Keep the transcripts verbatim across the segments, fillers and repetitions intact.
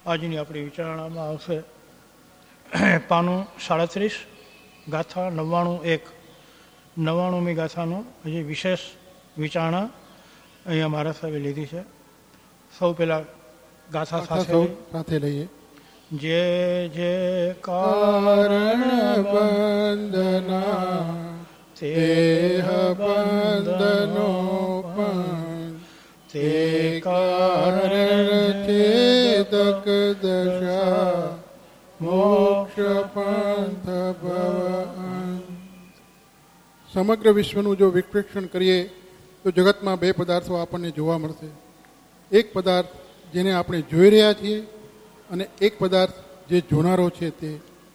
આજની આપણી વિચારણામાં આવશે પાનું સાડત્રીસ, ગાથા નવ્વાણું એક. નવ્વાણુંમી ગાથાનો હજી વિશેષ વિચારણા અહીંયા મારા સાહેબે લીધી છે. સૌ પહેલાં ગાથા સાથે લઈએ. જે જે કારણ બંધના તે બંધનો પણ તે કારણ ચેતક દશા મોક્ષ પંથ ભવ. સમગ્ર વિશ્વનું જો વિશ્લેષણ કરીએ તો જગતમાં બે પદાર્થો આપણને જોવા મળશે. એક પદાર્થ જેને આપણે જોઈ રહ્યા છીએ અને એક પદાર્થ જે જોનારો છે. તે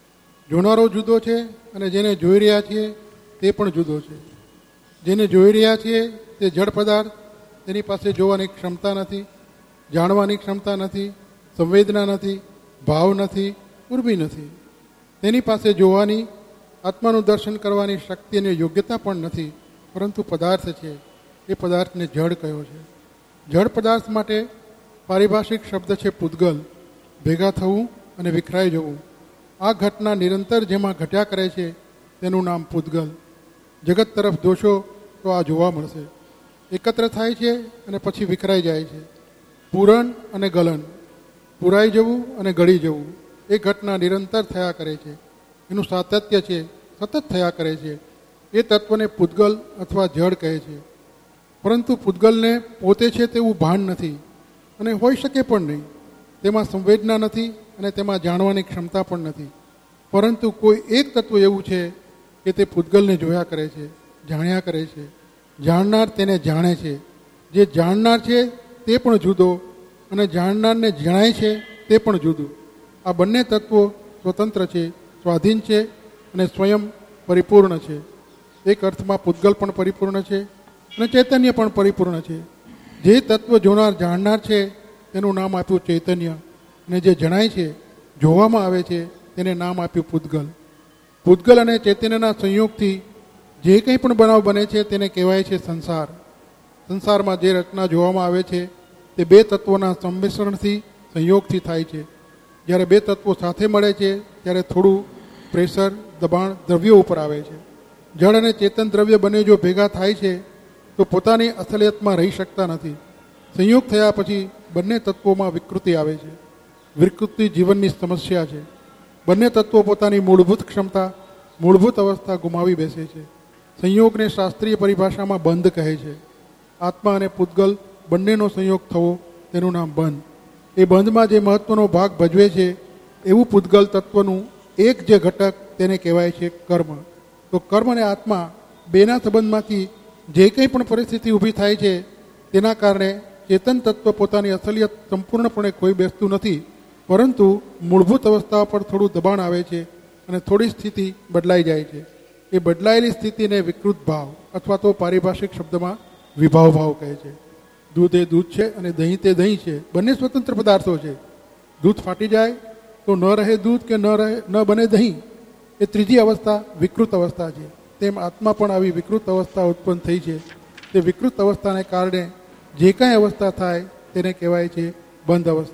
જોનારો જુદો છે અને જેને જોઈ રહ્યા છીએ તે પણ જુદો છે. જેને જોઈ રહ્યા છીએ તે જડ પદાર્થ, તેની પાસે જોવાની ક્ષમતા નથી, જાણવાની ક્ષમતા નથી, સંવેદના નથી, ભાવ નથી, ઉર્મી નથી. તેની પાસે જોવાની, આત્માનું દર્શન કરવાની શક્તિ અને યોગ્યતા પણ નથી, પરંતુ પદાર્થ છે. એ પદાર્થને જડ કહ્યો છે. જડ પદાર્થ માટે પારિભાષિક શબ્દ છે પૂતગલ, ભેગા થવું અને વિખરાઈ જવું. આ ઘટના નિરંતર જેમાં ઘટ્યા કરે છે તેનું નામ પૂતગલ. જગત તરફ દોષો તો આ જોવા મળશે. એકત્ર થાય છે અને પછી વિખરાઈ જાય છે. પૂરણ અને ગલન, પૂરાઈ જવું અને ગળી જવું, એ ઘટના નિરંતર થયા કરે છે. એનું સાતત્ય છે, સતત થયા કરે છે. એ તત્વને પૂતગલ અથવા જડ કહે છે. પરંતુ પૂતગલને પોતે છે તેવું ભાન નથી અને હોઈ શકે પણ નહીં. તેમાં સંવેદના નથી અને તેમાં જાણવાની ક્ષમતા પણ નથી. પરંતુ કોઈ એક તત્વ એવું છે કે તે પૂતગલને જોયા કરે છે, જાણ્યા કરે છે. જાણનાર તેને જાણે છે. જે જાણનાર છે તે પણ જુદો અને જાણનારને જણાય છે તે પણ જુદું. આ બંને તત્વો સ્વતંત્ર છે, સ્વાધીન છે અને સ્વયં પરિપૂર્ણ છે. એક અર્થમાં પૂતગલ પણ પરિપૂર્ણ છે અને ચૈતન્ય પણ પરિપૂર્ણ છે. જે તત્વ જોનાર જાણનાર છે તેનું નામ આપ્યું ચૈતન્ય, અને જે જણાય છે, જોવામાં આવે છે, તેને નામ આપ્યું પૂતગલ. પૂતગલ અને ચૈતન્યના સંયોગથી જે કંઈ પણ બનાવ બને છે તેને કહેવાય છે સંસાર. સંસારમાં જે રચના જોવામાં આવે છે તે બે તત્વોના સંમિશ્રણથી, સંયોગથી થાય છે. જ્યારે બે તત્વો સાથે મળે છે ત્યારે થોડું પ્રેશર, દબાણ દ્રવ્યો ઉપર આવે છે. જળ અને ચેતન દ્રવ્ય બંને જો ભેગા થાય છે તો પોતાની અસલિયતમાં રહી શકતા નથી. સંયોગ થયા પછી બંને તત્વોમાં વિકૃતિ આવે છે. વિકૃતિ જીવનની સમસ્યા છે. બંને તત્વો પોતાની મૂળભૂત ક્ષમતા, મૂળભૂત અવસ્થા ગુમાવી બેસે છે. સંયોગને શાસ્ત્રીય પરિભાષામાં બંધ કહે છે. આત્મા અને પૂતગલ બંનેનો સંયોગ થવો તેનું નામ બંધ. એ બંધમાં જે મહત્વનો ભાગ ભજવે છે એવું પૂતગલ તત્વનું એક જે ઘટક તેને કહેવાય છે કર્મ. તો કર્મ અને આત્મા બેના સંબંધમાંથી જે કંઈ પણ પરિસ્થિતિ ઊભી થાય છે તેના કારણે ચેતન તત્વ પોતાની અસલિયત સંપૂર્ણપણે ખોઈ બેસતું નથી, પરંતુ મૂળભૂત અવસ્થા પર થોડું દબાણ આવે છે અને થોડી સ્થિતિ બદલાઈ જાય છે. એ બદલાયેલી સ્થિતિને વિકૃત ભાવ અથવા તો પારિભાષિક શબ્દમાં વિભાવ ભાવ કહે છે. દૂધ એ દૂધ છે અને દહીં તે દહીં છે. બંને સ્વતંત્ર પદાર્થો છે. દૂધ ફાટી જાય તો ન રહે દૂધ કે ન રહે ન બને દહીં. એ ત્રીજી અવસ્થા વિકૃત અવસ્થા છે. તેમ આત્મા પણ આવી વિકૃત અવસ્થા ઉત્પન્ન થઈ છે. તે વિકૃત અવસ્થાને કારણે જે કાંઈ અવસ્થા થાય તેને કહેવાય છે બંધ અવસ્થા.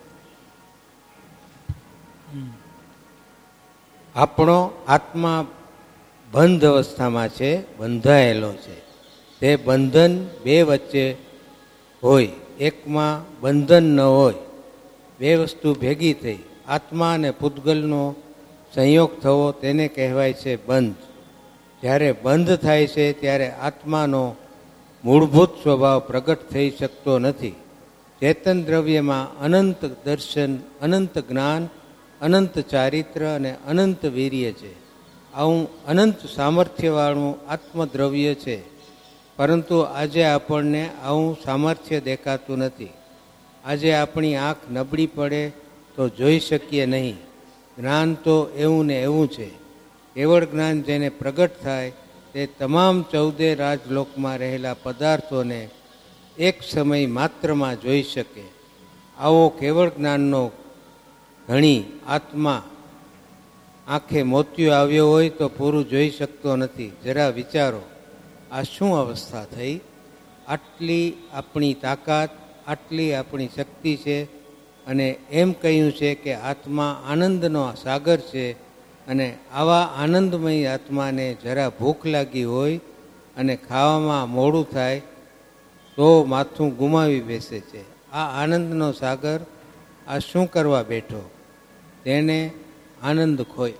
આપણો આત્મા બંધ અવસ્થામાં છે, બંધાયેલો છે. તે બંધન બે વચ્ચે હોય, એકમાં બંધન ન હોય. બે વસ્તુ ભેગી થઈ આત્મા અને પૂતગલનો સંયોગ થવો તેને કહેવાય છે બંધ. જ્યારે બંધ થાય છે ત્યારે આત્માનો મૂળભૂત સ્વભાવ પ્રગટ થઈ શકતો નથી. ચેતન દ્રવ્યમાં અનંત દર્શન, અનંત જ્ઞાન, અનંત ચારિત્ર અને અનંત વીર્ય છે. આવું અનંત સામર્થ્યવાળું આત્મદ્રવ્ય છે. પરંતુ આજે આપણને આવું સામર્થ્ય દેખાતું નથી. આજે આપણી આંખ નબળી પડે તો જોઈ શકીએ નહીં. જ્ઞાન તો એવું ને એવું છે. કેવળ જ્ઞાન જેને પ્રગટ થાય તે તમામ ચૌદે રાજલોકમાં રહેલા પદાર્થોને એક સમય માત્રમાં જોઈ શકે. આવો કેવળ જ્ઞાનનો ધણી આત્મા આંખે મોતિયો આવ્યો હોય તો પૂરું જોઈ શકતો નથી. જરા વિચારો, આ શું અવસ્થા થઈ? આટલી આપણી તાકાત, આટલી આપણી શક્તિ છે, અને એમ કહ્યું છે કે આત્મા આનંદનો સાગર છે અને આવા આનંદમય આત્માને જરા ભૂખ લાગી હોય અને ખાવામાં મોડું થાય તો માથું ગુમાવી બેસે છે. આ આનંદનો સાગર આ શું કરવા બેઠો? તેને આનંદ ખોય.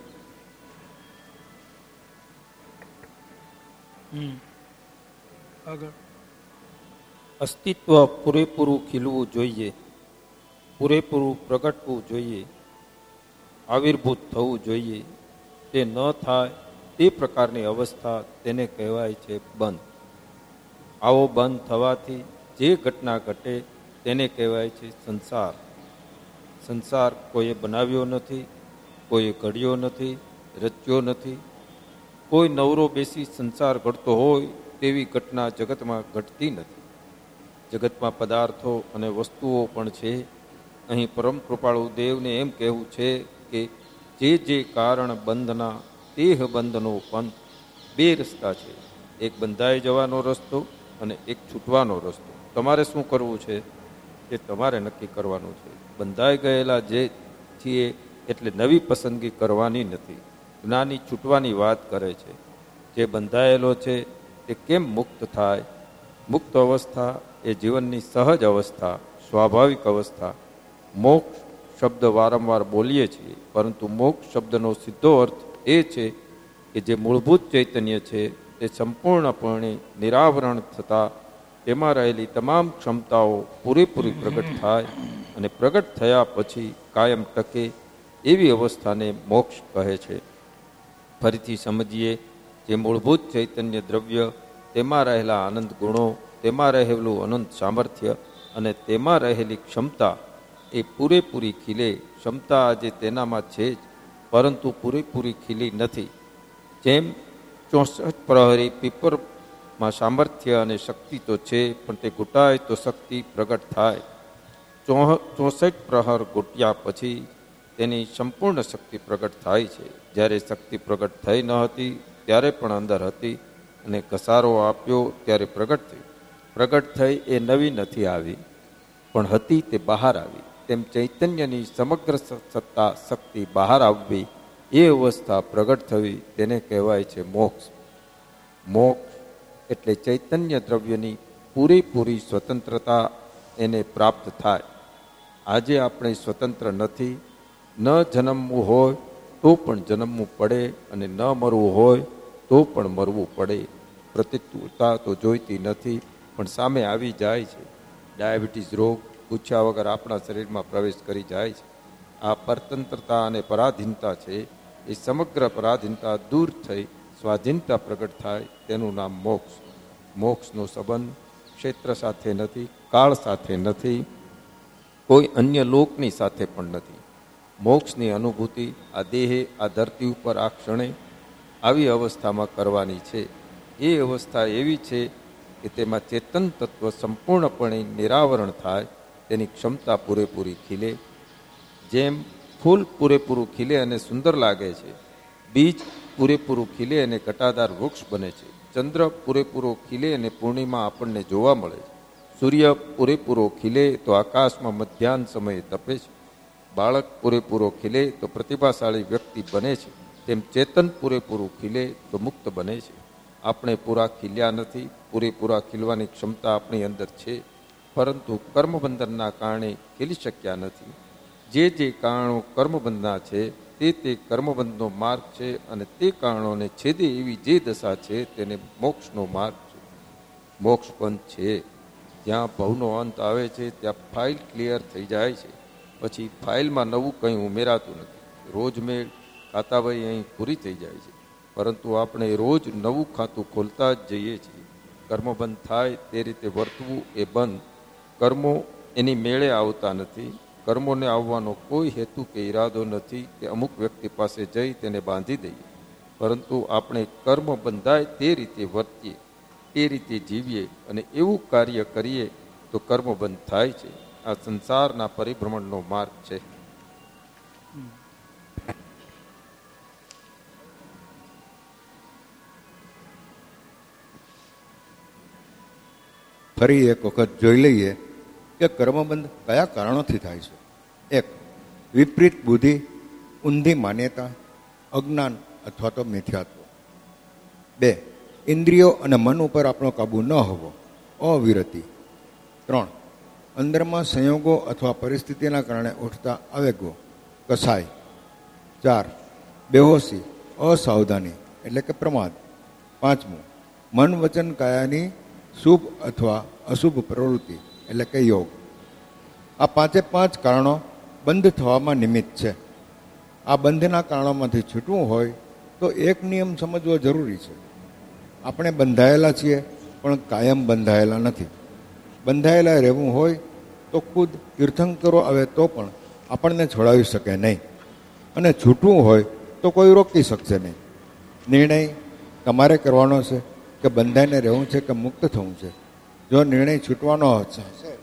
આગળ અસ્તિત્વ પૂરેપૂરું ખીલવું જોઈએ, પૂરેપૂરું પ્રગટવું જોઈએ, આવિર્ભૂત થવું જોઈએ. તે ન થાય તે પ્રકારની અવસ્થા તેને કહેવાય છે બંધ. આવો બંધ થવાથી જે ઘટના ઘટે તેને કહેવાય છે સંસાર. સંસાર કોઈએ બનાવ્યો નથી, કોઈએ ઘડ્યો નથી, રચ્યો નથી. કોઈ નવરો બેસી સંસાર ઘડતો હોય તેવી ઘટના જગતમાં ઘટતી નથી. જગતમાં પદાર્થો અને વસ્તુઓ પણ છે. અહીં પરમ કૃપાળુ દેવને એમ કહેવું છે કે જે જે કારણ બંધના દેહ બંધનો પંથ બે રસ્તા છે. એક બંધાઈ જવાનો રસ્તો અને એક છૂટવાનો રસ્તો. તમારે શું કરવું છે એ તમારે નક્કી કરવાનું છે. બંધાઈ ગયેલા જે છીએ એટલે નવી પસંદગી કરવાની નથી. જ્ઞાની છૂટવાની વાત કરે છે. જે બંધાયેલો છે તે કેમ મુક્ત થાય? મુક્ત અવસ્થા એ જીવનની સહજ અવસ્થા, સ્વાભાવિક અવસ્થા. મોક્ષ શબ્દ વારંવાર બોલીએ છીએ, પરંતુ મોક્ષ શબ્દનો સીધો અર્થ એ છે કે જે મૂળભૂત ચૈતન્ય છે તે સંપૂર્ણપણે નિરાવરણ થતાં તેમાં રહેલી તમામ ક્ષમતાઓ પૂરેપૂરી પ્રગટ થાય અને પ્રગટ થયા પછી કાયમ ટકે એવી અવસ્થાને મોક્ષ કહે છે. ફરીથી સમજીએ, જે મૂળભૂત ચૈતન્ય દ્રવ્ય, તેમાં રહેલા આનંદ ગુણો, તેમાં રહેલું અનંત સામર્થ્ય અને તેમાં રહેલી ક્ષમતા એ પૂરેપૂરી ખીલે. ક્ષમતા આજે તેનામાં છે જ, પરંતુ પૂરેપૂરી ખીલી નથી. જેમ ચોસઠ પ્રહરી પીપરમાં સામર્થ્ય અને શક્તિ તો છે, પણ તે ઘૂંટાય તો શક્તિ પ્રગટ થાય. ચોસઠ પ્રહર ઘૂંટ્યા પછી તેની સંપૂર્ણ શક્તિ પ્રગટ થાય છે. જ્યારે શક્તિ પ્રગટ થઈ ન હતી ત્યારે પણ અંદર હતી, અને ઘસારો આપ્યો ત્યારે પ્રગટ થઈ. પ્રગટ થઈ એ નવી નથી આવી, પણ હતી તે બહાર આવી. તેમ ચૈતન્યની સમગ્ર સત્તા શક્તિ બહાર આવવી, એ અવસ્થા પ્રગટ થવી, તેને કહેવાય છે મોક્ષ. મોક્ષ એટલે ચૈતન્ય દ્રવ્યની પૂરેપૂરી સ્વતંત્રતા એને પ્રાપ્ત થાય. આજે આપણે સ્વતંત્ર નથી. ન જન્મવું હોય તો પણ જન્મવું પડે, અને ન મરવું હોય તો પણ મરવું પડે. પ્રતિકૂળતા તો જોઈતી નથી, પણ સામે આવી જાય છે. ડાયાબિટીસ રોગ પૂછ્યા વગર આપણા શરીરમાં પ્રવેશ કરી જાય છે. આ પરતંત્રતા અને પરાધીનતા છે. એ સમગ્ર પરાધીનતા દૂર થઈ સ્વાધીનતા પ્રગટ થાય, તેનું નામ મોક્ષ. મોક્ષનો સંબંધ ક્ષેત્ર સાથે નથી, કાળ સાથે નથી, કોઈ અન્ય લોકની સાથે પણ નથી. મોક્ષની અનુભૂતિ આ દેહે, આ ધરતી ઉપર આ ક્ષણે આવી અવસ્થામાં કરવાની છે. એ અવસ્થા એવી છે કે તેમાં ચેતન તત્વ સંપૂર્ણપણે નિરાવરણ થાય, તેની ક્ષમતા પૂરેપૂરી ખીલે. જેમ ફૂલ પૂરેપૂરું ખીલે અને સુંદર લાગે છે, બીજ પૂરેપૂરું ખીલે અને ઘટાદાર વૃક્ષ બને છે, ચંદ્ર પૂરેપૂરો ખીલે અને પૂર્ણિમા આપણને જોવા મળે છે, સૂર્ય પૂરેપૂરો ખીલે તો આકાશમાં મધ્યાહન સમયે તપે છે, બાળક પૂરેપૂરો ખીલે તો પ્રતિભાશાળી વ્યક્તિ બને છે, તેમ ચેતન પૂરેપૂરું ખીલે તો મુક્ત બને છે. આપણે પૂરા ખીલ્યા નથી. પૂરેપૂરા ખીલવાની ક્ષમતા આપણી અંદર છે, પરંતુ કર્મબંધનના કારણે ખીલી શક્યા નથી. જે જે કારણો કર્મબંધના છે તે તે કર્મબંધનો માર્ગ છે, અને તે કારણોને છેદે એવી જે દશા છે તેને મોક્ષનો માર્ગ છે. મોક્ષ પંથ છે. જ્યાં ભવનો અંત આવે છે ત્યાં ફાઇલ ક્લિયર થઈ જાય છે. પછી ફાઇલમાં નવું કંઈ ઉમેરાતું નથી. રોજ મેળ ખાતાભાઈ અહીં પૂરી થઈ જાય છે, પરંતુ આપણે રોજ નવું ખાતું ખોલતા જ જઈએ છીએ. કર્મબંધ થાય તે રીતે વર્તવું એ બંધ. કર્મો એની મેળે આવતા નથી. કર્મોને આવવાનો કોઈ હેતુ કે ઈરાદો નથી કે અમુક વ્યક્તિ પાસે જઈ તેને બાંધી દઈએ, પરંતુ આપણે કર્મ બંધાય તે રીતે વર્તીએ, તે રીતે જીવીએ અને એવું કાર્ય કરીએ તો કર્મ બંધ થાય છે. આ સંસારના પરિભ્રમણનો માર્ગ છે. ફરી એક વખત જોઈ લઈએ કે કર્મબંધ કયા કારણોથી થાય છે. એક, વિપરીત બુદ્ધિ, ઊંધી માન્યતા, અજ્ઞાન અથવા તો મિથ્યાત્વ. બે, ઇન્દ્રિયો અને મન ઉપર આપણો કાબુ ન હોવો, અવિરતિ. ત્રણ, અંદરમાં સંયોગો અથવા પરિસ્થિતિના કારણે ઉઠતા આવેગો, કસાય. ચાર, બેહોશી, અસાવધાની એટલે કે પ્રમાદ. પાંચમું, મન વચન કાયાની શુભ અથવા અશુભ પ્રવૃત્તિ એટલે કે યોગ. આ પાંચે પાંચ કારણો બંધ થવામાં નિમિત્ત છે. આ બંધના કારણોમાંથી છૂટવું હોય તો એક નિયમ સમજવો જરૂરી છે. આપણે બંધાયેલા છીએ પણ કાયમ બંધાયેલા નથી. બંધાયેલા રહેવું હોય તો ખુદ તીર્થંકરો આવે તો પણ આપણને છોડાવી શકે નહીં, અને છૂટવું હોય તો કોઈ રોકી શકશે નહીં. નિર્ણય તમારે કરવાનો છે કે બંધાઈને રહેવું છે કે મુક્ત થવું છે. જો નિર્ણય છૂટવાનો હશે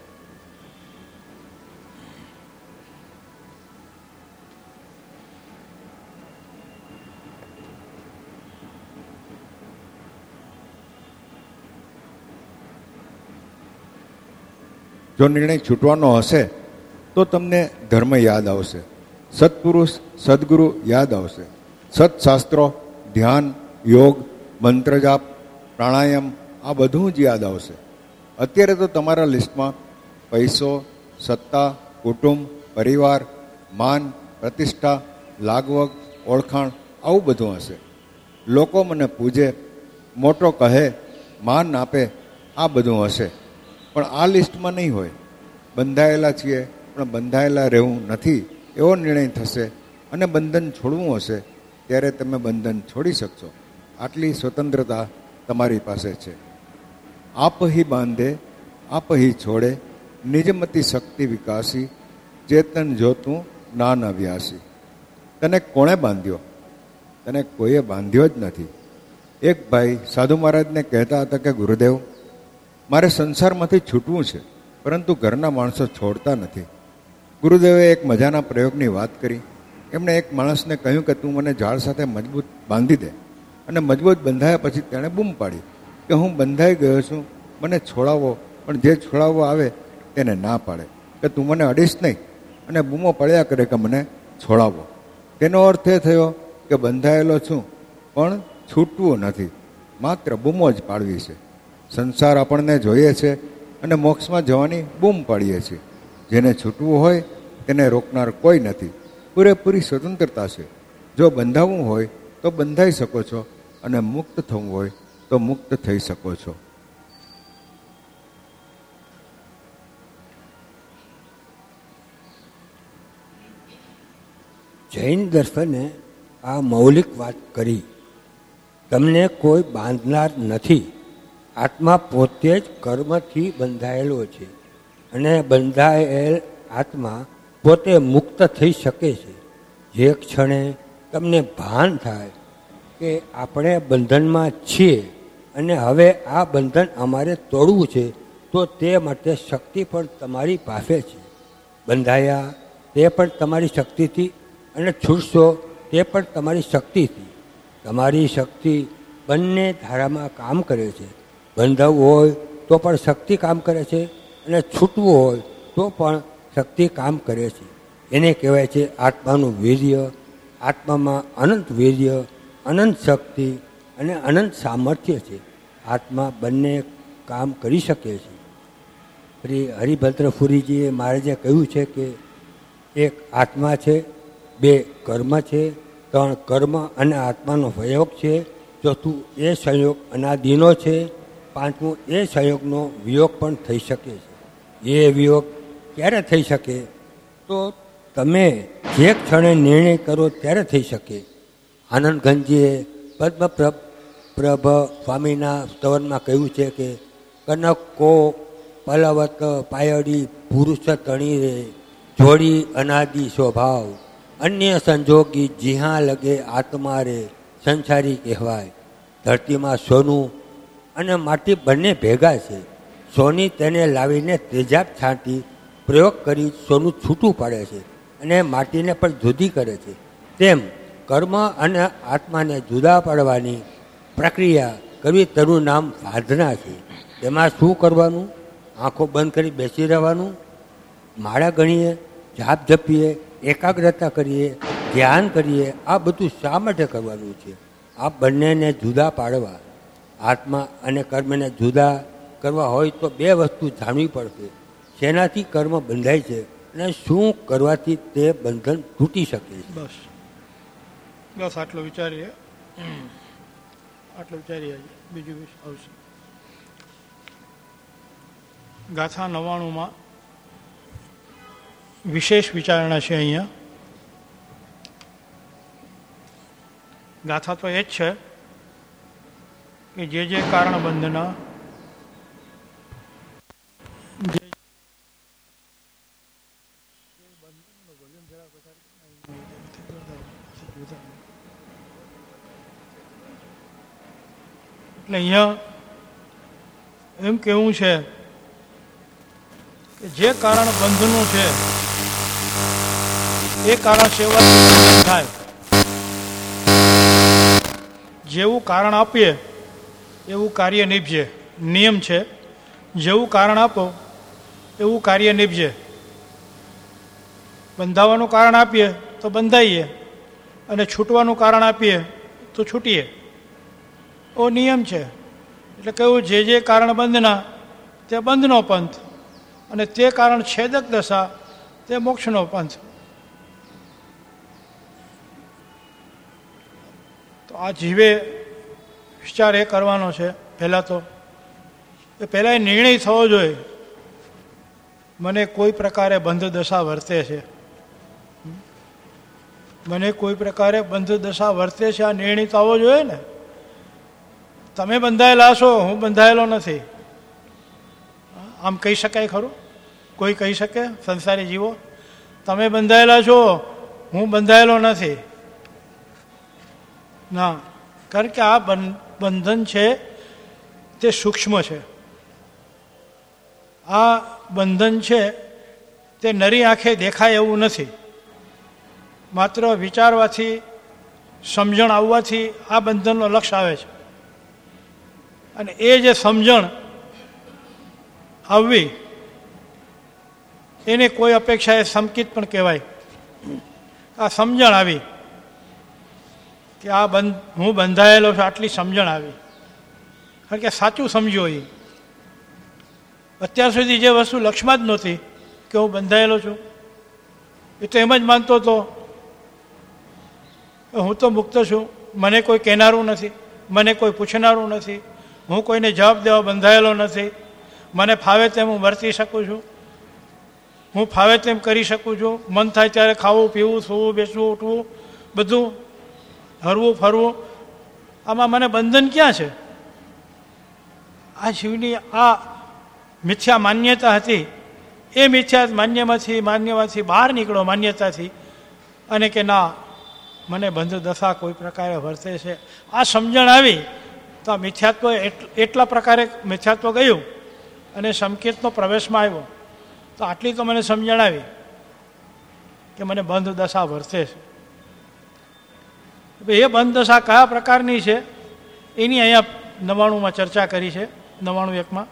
જો નિર્ણય છૂટવાનો હશે તો તમને ધર્મ યાદ આવશે, સત્પુરુષ સદગુરુ યાદ આવશે, સત્શાસ્ત્રો, ધ્યાન, યોગ, મંત્રજાપ, પ્રાણાયામ આ બધું જ યાદ આવશે. અત્યારે તો તમારા લિસ્ટમાં પૈસો, સત્તા, કુટુંબ, પરિવાર, માન, પ્રતિષ્ઠા, લાગવગ, ઓળખાણ આવું બધું હશે. લોકો મને પૂજે, મોટો કહે, માન આપે આ બધું હશે. પણ આ લિસ્ટમાં નહીં હોય. બંધાયેલા છીએ પણ બંધાયેલા રહેવું નથી એવો નિર્ણય થશે અને બંધન છોડવું હશે ત્યારે તમે બંધન છોડી શકશો. આટલી સ્વતંત્રતા તમારી પાસે છે. આપ હી બાંધે આપ હી છોડે, નિજમતી શક્તિ વિકાસી, ચેતન જોતું નાન અવ્યાસી. તને કોણે બાંધ્યો? તને કોઈએ બાંધ્યો જ નથી. એક ભાઈ સાધુ મહારાજને કહેતા હતા કે ગુરુદેવ, મારે સંસારમાંથી છૂટવું છે પરંતુ ઘરના માણસો છોડતા નથી. ગુરુદેવે એક મજાના પ્રયોગની વાત કરી. એમણે એક માણસને કહ્યું કે તું મને ઝાડ સાથે મજબૂત બાંધી દે. અને મજબૂત બંધાયા પછી તેણે બૂમ પાડી કે હું બંધાઈ ગયો છું, મને છોડાવો. પણ જે છોડાવવા આવે તેને ના પાડે કે તું મને અડીશ નહીં, અને બૂમો પડ્યા કરે કે મને છોડાવો. તેનો અર્થ એ થયો કે બંધાયેલો છું પણ છૂટવું નથી, માત્ર બૂમો જ પાડવી છે. સંસાર આપણને જોઈએ છે અને મોક્ષમાં જવાની બૂમ પાડીએ છીએ. જેને છૂટવું હોય તેને રોકનાર કોઈ નથી. પૂરેપૂરી સ્વતંત્રતા છે. જો બંધાવવું હોય તો બંધાઈ શકો છો, અને મુક્ત થવું હોય તો મુક્ત થઈ શકો છો. જૈન દર્શને આ મૌલિક વાત કરી. તમને કોઈ બાંધનાર નથી. આત્મા પોતે જ કર્મથી બંધાયેલો છે, અને બંધાયેલ આત્મા પોતે મુક્ત થઈ શકે છે. જે ક્ષણે તમને ભાન થાય કે આપણે બંધનમાં છીએ અને હવે આ બંધન અમારે તોડવું છે, તો તે માટે શક્તિ પણ તમારી પાસે છે. બંધાયા તે પણ તમારી શક્તિથી, અને છૂટશો તે પણ તમારી શક્તિથી. તમારી શક્તિ બંને ધારામાં કામ કરે છે. બંધાવવું હોય તો પણ શક્તિ કામ કરે છે, અને છૂટવું હોય તો પણ શક્તિ કામ કરે છે. એને કહેવાય છે આત્માનું વીર્ય. આત્મામાં અનંત વીર્ય, અનંત શક્તિ અને અનંત સામર્થ્ય છે. આત્મા બંને કામ કરી શકે છે. શ્રી હરિભદ્ર ફુરીજીએ મહારાજે કહ્યું છે કે એક આત્મા છે, બે કર્મ છે, ત્રણ કર્મ અને આત્માનો સંયોગ છે, ચોથું એ સંયોગ અનાદિનો છે, પાંચમું એ સંયોગનો વિયોગ પણ થઈ શકે છે. એ વિયોગ ક્યારે થઈ શકે? તો તમે જે ક્ષણે નિર્ણય કરો ત્યારે થઈ શકે. આનંદ ઘનજીએ પદ્મપ્રભ પ્રભ સ્વામીના સ્તવનમાં કહ્યું છે કે કનક કો પલવત પાયડી પુરુષ તણી રે, જોડી અનાદિ સ્વભાવ, અન્ય સંજોગી જીહા લગે આત્મા રે, સંસારી કહેવાય. ધરતીમાં સોનું અને માટી બંને ભેગા છે. સોની તેને લાવીને તેજાબ છાંટી પ્રયોગ કરી સોનું છૂટું પાડે છે, અને માટીને પણ જુદી કરે છે. તેમ કર્મ અને આત્માને જુદા પાડવાની પ્રક્રિયા કરવી, તેનું નામ સાધના છે. તેમાં શું કરવાનું? આંખો બંધ કરી બેસી રહેવાનું, માળા ગણીએ જાપ જપીએ, એકાગ્રતા કરીએ, ધ્યાન કરીએ, આ બધું શા માટે કરવાનું છે? આ બંનેને જુદા પાડવા, આત્મા અને કર્મને જુદા કરવા હોય તો બે વસ્તુ જાણવી પડશે. જેનાથી કર્મ બંધાય છે અને શું કરવાથી તે બંધન તૂટી શકે છે. બસ બસ આટલું વિચારીએ, આટલું વિચારીએ. બીજું આવશે ગાથા નવ્વાણુંમાં વિશેષ વિચારણા છે. અહીંયા ગાથા તો એ જ છે કે જે જે કારણ બંધના એટલે અહીંયા એમ કેવું છે કે જે કારણ બંધનું છે એ કારણ સેવાથી બંધન થાય. જેવું કારણ આપીએ એવું કાર્ય નીપજે. નિયમ છે, જેવું કારણ આપો એવું કાર્ય નીપજે. બંધાવાનું કારણ આપીએ તો બંધાઈએ અને છૂટવાનું કારણ આપીએ તો છૂટીએ. ઓ નિયમ છે. એટલે કહ્યું જે જે કારણ બંધના તે બંધનો પંથ અને તે કારણ છેદક દશા તે મોક્ષનો પંથ. તો આ જીવે વિચાર એ કરવાનો છે પહેલાં તો એ પહેલાં એ નિર્ણય થવો જોઈએ મને કોઈ પ્રકારે બંધ દશા વર્તે છે, મને કોઈ પ્રકારે બંધ દશા વર્તે છે. આ નિર્ણય તો આવવો જોઈએ ને. તમે બંધાયેલા છો, હું બંધાયેલો નથી, આમ કહી શકાય ખરું? કોઈ કહી શકે? સંસારી જીવો તમે બંધાયેલા છો, હું બંધાયેલો નથી. ના, કારણ કે આ બંધન છે તે સૂક્ષ્મ છે. આ બંધન છે તે નરી આંખે દેખાય એવું નથી. માત્ર વિચારવાથી, સમજણ આવવાથી આ બંધનનો લક્ષ્ય આવે છે. અને એ જે સમજણ આવવી એને કોઈ અપેક્ષા એ સંકિત પણ કહેવાય. આ સમજણ આવી કે આ બંધ હું બંધાયેલો છું, આટલી સમજણ આવી. કારણ કે સાચું સમજ્યો એ. અત્યાર સુધી જે વસ્તુ લક્ષ્યમાં જ નહોતી કે હું બંધાયેલો છું, એ તો એમ જ માનતો હતો હું તો મુક્ત છું, મને કોઈ કહેનારું નથી, મને કોઈ પૂછનારું નથી, હું કોઈને જવાબ દેવા બંધાયેલો નથી, મને ફાવે તેમ હું વર્તી શકું છું, હું ફાવે તેમ કરી શકું છું, મન થાય ત્યારે ખાવું પીવું સૂવું બેસવું ઉઠવું બધું હરવું ફરવું, આમાં મને બંધન ક્યાં છે? આ જીવની આ મિથ્યા માન્યતા હતી એ મિથ્યા માન્યમાંથી માન્યમાંથી બહાર નીકળો માન્યતાથી અને કે ના મને બંધ દશા કોઈ પ્રકારે વર્તે છે. આ સમજણ આવી તો આ મિથ્યાત્વ એટલા પ્રકારે મિથ્યાત્વ ગયું અને સંકેતનો પ્રવેશમાં આવ્યો. તો આટલી તો મને સમજણ આવી કે મને બંધ દશા વર્તે છે. એ બંધ દશા કયા પ્રકારની છે એની અહીંયા નવાણુંમાં ચર્ચા કરી છે. નવાણું એકમાં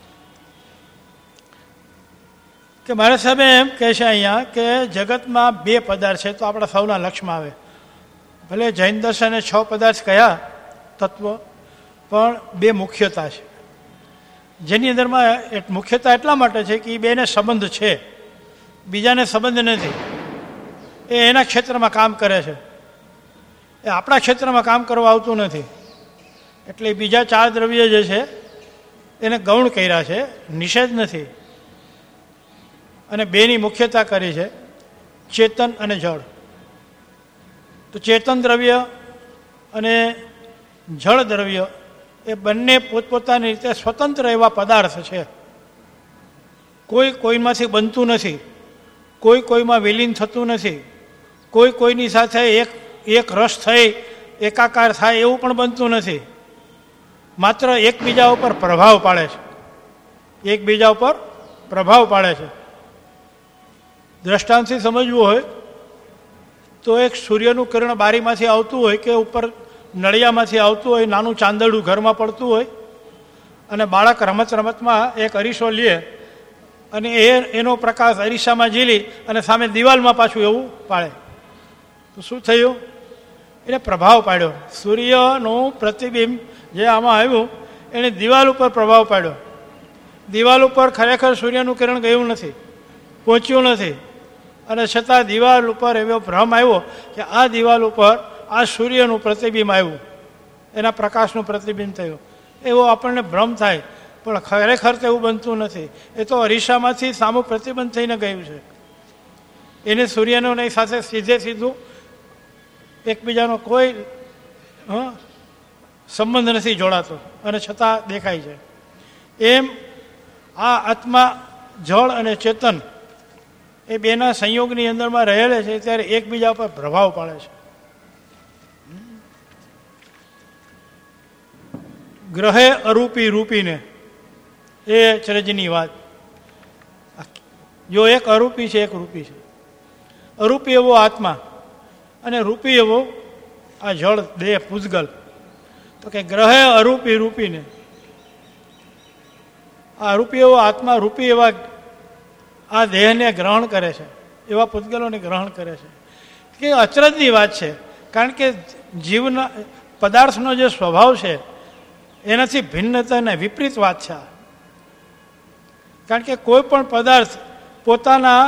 કે મારા સાહેબે એમ કહે છે અહીંયા કે જગતમાં બે પદાર્થ છે તો આપણા સૌના લક્ષમાં આવે. ભલે જૈન દર્શને છ પદાર્થ કયા તત્વ, પણ બે મુખ્યતા છે જેની અંદરમાં મુખ્યતા એટલા માટે છે કે એ બેને સંબંધ છે, બીજાને સંબંધ નથી. એ એના ક્ષેત્રમાં કામ કરે છે, એ આપણા ક્ષેત્રમાં કામ કરવા આવતું નથી. એટલે બીજા ચાર દ્રવ્ય જે છે એને ગૌણ કર્યા છે, નિષેધ નથી. અને બેની મુખ્યતા કરી છે ચેતન અને જળ. તો ચેતન દ્રવ્ય અને જળ દ્રવ્ય એ બંને પોતપોતાની રીતે સ્વતંત્ર એવા પદાર્થ છે. કોઈ કોઈમાંથી બનતું નથી, કોઈ કોઈમાં વિલીન થતું નથી, કોઈ કોઈની સાથે એક એક રસ થઈ એકાકાર થાય એવું પણ બનતું નથી. માત્ર એકબીજા ઉપર પ્રભાવ પાડે છે, એકબીજા ઉપર પ્રભાવ પાડે છે. દ્રષ્ટાંતથી સમજવું હોય તો એક સૂર્યનું કિરણ બારીમાંથી આવતું હોય કે ઉપર નળિયામાંથી આવતું હોય, નાનું ચાંદડું ઘરમાં પડતું હોય અને બાળક રમત રમતમાં એક અરીસો લે અને એ એનો પ્રકાશ અરીસામાં ઝીલી અને સામે દિવાલમાં પાછું એવું પાડે તો શું થયું? એને પ્રભાવ પાડ્યો. સૂર્યનું પ્રતિબિંબ જે આમાં આવ્યું એને દિવાલ ઉપર પ્રભાવ પાડ્યો. દિવાલ ઉપર ખરેખર સૂર્યનું કિરણ ગયું નથી, પહોંચ્યું નથી, અને છતાં દિવાલ ઉપર એવો ભ્રમ આવ્યો કે આ દિવાલ ઉપર આ સૂર્યનું પ્રતિબિંબ આવ્યું, એના પ્રકાશનું પ્રતિબિંબ થયું. એવો આપણને ભ્રમ થાય, પણ ખરેખર તો એવું બનતું નથી. એ તો અરીસામાંથી સામું પ્રતિબંધ થઈને ગયું છે. એને સૂર્યનું નહીં સાથે સીધે સીધું એકબીજાનો કોઈ સંબંધ નથી જોડાતો, અને છતાં દેખાય છે. એમ આ આત્મા, જળ અને ચેતન એ બેના સંયોગની અંદરમાં રહેલે છે ત્યારે એકબીજા પર પ્રભાવ પાડે છે. ગ્રહે અરૂપી રૂપીને એ ચરજની વાત. જો એક અરૂપી છે, એક રૂપી છે. અરૂપી એવો આત્મા અને રૂપી એવો આ જળ દેહ પૂજગલ. તો કે ગ્રહે અરૂપી રૂપીને, આ રૂપી એવો આત્મા રૂપી એવા આ દેહને ગ્રહણ કરે છે, એવા પૂજગલોને ગ્રહણ કરે છે. કે અચરજની વાત છે, કારણ કે જીવના પદાર્થનો જે સ્વભાવ છે એનાથી ભિન્નતા અને વિપરીત વાત છે. કારણ કે કોઈ પણ પદાર્થ પોતાના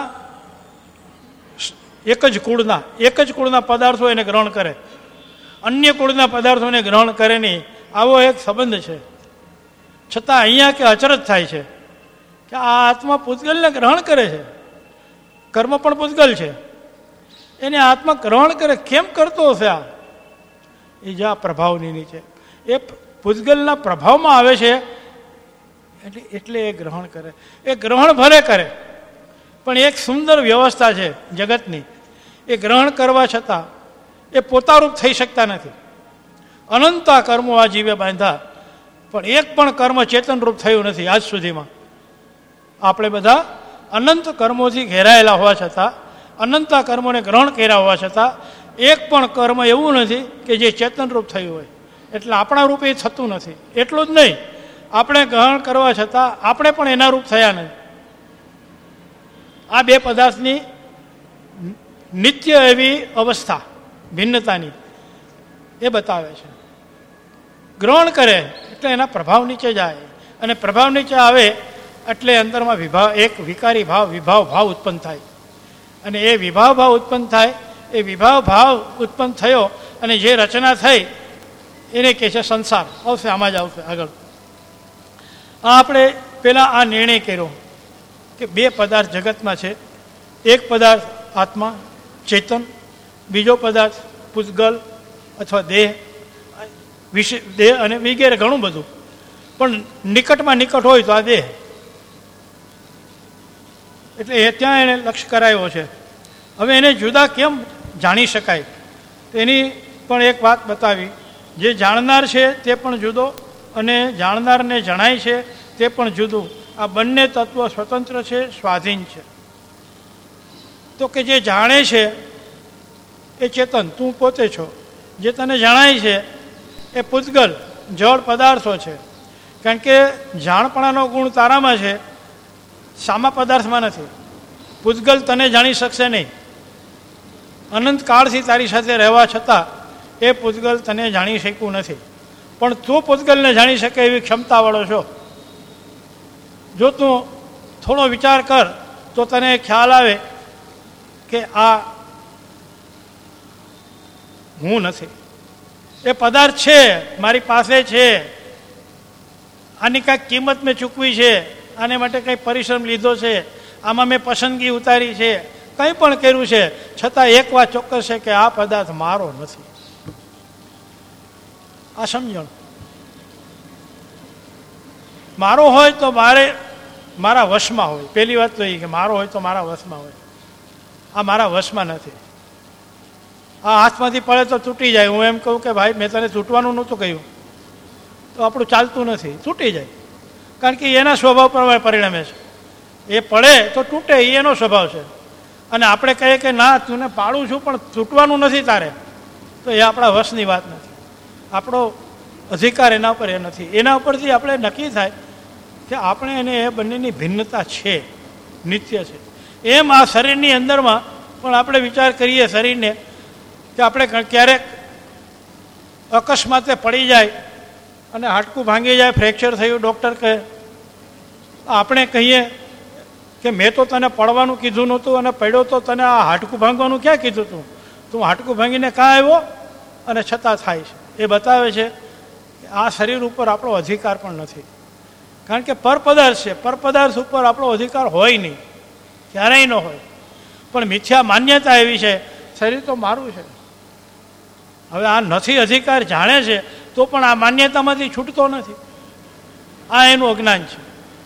એક જ કુળના એક જ કુળના પદાર્થો એને ગ્રહણ કરે, અન્ય કુળના પદાર્થોને ગ્રહણ કરે નહીં, આવો એક સંબંધ છે. છતાં અહીંયા કે અચરજ થાય છે કે આ આત્મા પૂતગલને ગ્રહણ કરે છે. કર્મ પણ પૂતગલ છે, એને આત્મા ગ્રહણ કરે. કેમ કરતો હશે આ? એ જ આ પ્રભાવની નીચે એ પૂતગલના પ્રભાવમાં આવે છે, એટલે એટલે એ ગ્રહણ કરે. એ ગ્રહણ ભલે કરે, પણ એક સુંદર વ્યવસ્થા છે જગતની. એ ગ્રહણ કરવા છતાં એ પોતારૂપ થઈ શકતા નથી. અનંત કર્મો આ જીવે બાંધા, પણ એક પણ કર્મ ચેતનરૂપ થયું નથી આજ સુધીમાં. આપણે બધા અનંત કર્મોથી ઘેરાયેલા હોવા છતાં, અનંત કર્મોને ગ્રહણ કર્યા હોવા છતાં એક પણ કર્મ એવું નથી કે જે ચેતનરૂપ થયું હોય. એટલે આપણા રૂપે એ થતું નથી. એટલું જ નહીં, આપણે ગ્રહણ કરવા છતાં આપણે પણ એના રૂપ થયા નથી. આ બે પદાર્થની નિત્ય એવી અવસ્થા ભિન્નતાની એ બતાવે છે. ગ્રહણ કરે એટલે એના પ્રભાવ નીચે જાય, અને પ્રભાવ નીચે આવે એટલે અંદરમાં વિભાવ, એક વિકારી ભાવ, વિભાવ ભાવ ઉત્પન્ન થાય. અને એ વિભાવ ભાવ ઉત્પન્ન થાય, એ વિભાવ ભાવ ઉત્પન્ન થયો અને જે રચના થઈ એને કહે છે સંસાર. આવશે, આમાં જ આવશે આગળ. આ આપણે પેલા આ નિર્ણય કર્યો કે બે પદાર્થ જગતમાં છે. એક પદાર્થ આત્મા ચેતન, બીજો પદાર્થ પૂતગલ અથવા દેહ વિશે દેહ અને વગેરે ઘણું બધું. પણ નિકટમાં નિકટ હોય તો આ દેહ. એટલે એ ત્યાં એને લક્ષ્ય કરાયો છે. હવે એને જુદા કેમ જાણી શકાય તેની પણ એક વાત બતાવી. જે જાણનાર છે તે પણ જુદો અને જાણનારને જણાય છે તે પણ જુદું. આ બંને તત્વો સ્વતંત્ર છે, સ્વાધીન છે. તો કે જે જાણે છે એ ચેતન, તું પોતે છો. જે તને જણાય છે એ પૂતગલ જળ પદાર્થો છે. કારણ કે જાણપણાનો ગુણ તારામાં છે, સામા પદાર્થમાં નથી. પૂતગલ તને જાણી શકશે નહીં. અનંત કાળથી તારી સાથે રહેવા છતાં એ પૂતગલ તને જાણી શક્યું નથી. પણ તું પૂતગલને જાણી શકે એવી ક્ષમતાવાળો છો. જો તું થોડો વિચાર કર તો તને ખ્યાલ આવે કે આ હું નથી. એ પદાર્થ છે, મારી પાસે છે, આની કાંઈક કિંમત મેં ચૂકવી છે, આને માટે કંઈ પરિશ્રમ લીધો છે, આમાં મેં પસંદગી ઉતારી છે, કંઈ પણ કર્યું છે, છતાં એક વાત ચોક્કસ છે કે આ પદાર્થ મારો નથી. આ સમજણ. મારો હોય તો મારે મારા વશમાં હોય. પહેલી વાત તો એ કે મારો હોય તો મારા વશમાં હોય. આ મારા વશમાં નથી. આ હાથમાંથી પડે તો તૂટી જાય. હું એમ કહું કે ભાઈ મેં તને તૂટવાનું નહોતું કહ્યું, તો આપણું ચાલતું નથી, તૂટી જાય. કારણ કે એના સ્વભાવ પ્રમાણે પરિણમે છે. એ પડે તો તૂટે, એ એનો સ્વભાવ છે. અને આપણે કહીએ કે ના તુને પાડું છું પણ તૂટવાનું નથી તારે, તો એ આપણા વશની વાત નથી. આપણો અધિકાર એના ઉપર એ નથી. એના ઉપરથી આપણે નક્કી થાય કે આપણે એને એ બંનેની ભિન્નતા છે. નિત્ય છે. એમ આ શરીરની અંદરમાં પણ આપણે વિચાર કરીએ શરીરને કે આપણે ક્યારેક અકસ્માતે પડી જાય અને હાડકું ભાંગી જાય, ફ્રેક્ચર થયું, ડૉક્ટર કહે, આપણે કહીએ કે મેં તો તને પડવાનું કીધું નહોતું અને પડ્યો તો તને આ હાડકું ભાંગવાનું ક્યાં કીધું તું, તું હાડકું ભાંગીને કાં આવ્યો? અને છતાં થાય છે. એ બતાવે છે કે આ શરીર ઉપર આપણો અધિકાર પણ નથી, કારણ કે પરપદાર્થ છે. પરપદાર્થ ઉપર આપણો અધિકાર હોય નહીં, ક્યારેય ન હોય. પણ મિથ્યા માન્યતા એવી છે શરીર તો મારું છે. હવે આ નથી અધિકાર જાણે છે તો પણ આ માન્યતામાંથી છૂટતો નથી. આ એનું અજ્ઞાન છે.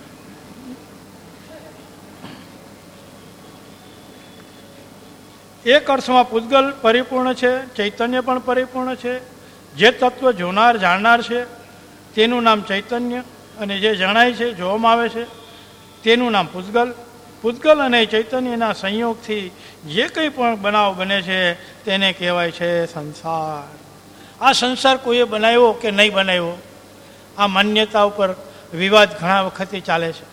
એક અર્થમાં પૂતગલ પરિપૂર્ણ છે, ચૈતન્ય પણ પરિપૂર્ણ છે. જે તત્વ જોનાર જાણનાર છે તેનું નામ ચૈતન્ય, અને જે જણાય છે, જોવામાં આવે છે તેનું નામ પૂતગલ. પૂતગલ અને ચૈતન્યના સંયોગથી જે કંઈ પણ બનાવ બને છે તેને કહેવાય છે સંસાર. આ સંસાર કોઈએ બનાવ્યો કે નહીં બનાવ્યો, આ માન્યતા ઉપર વિવાદ ઘણા વખતથી ચાલે છે.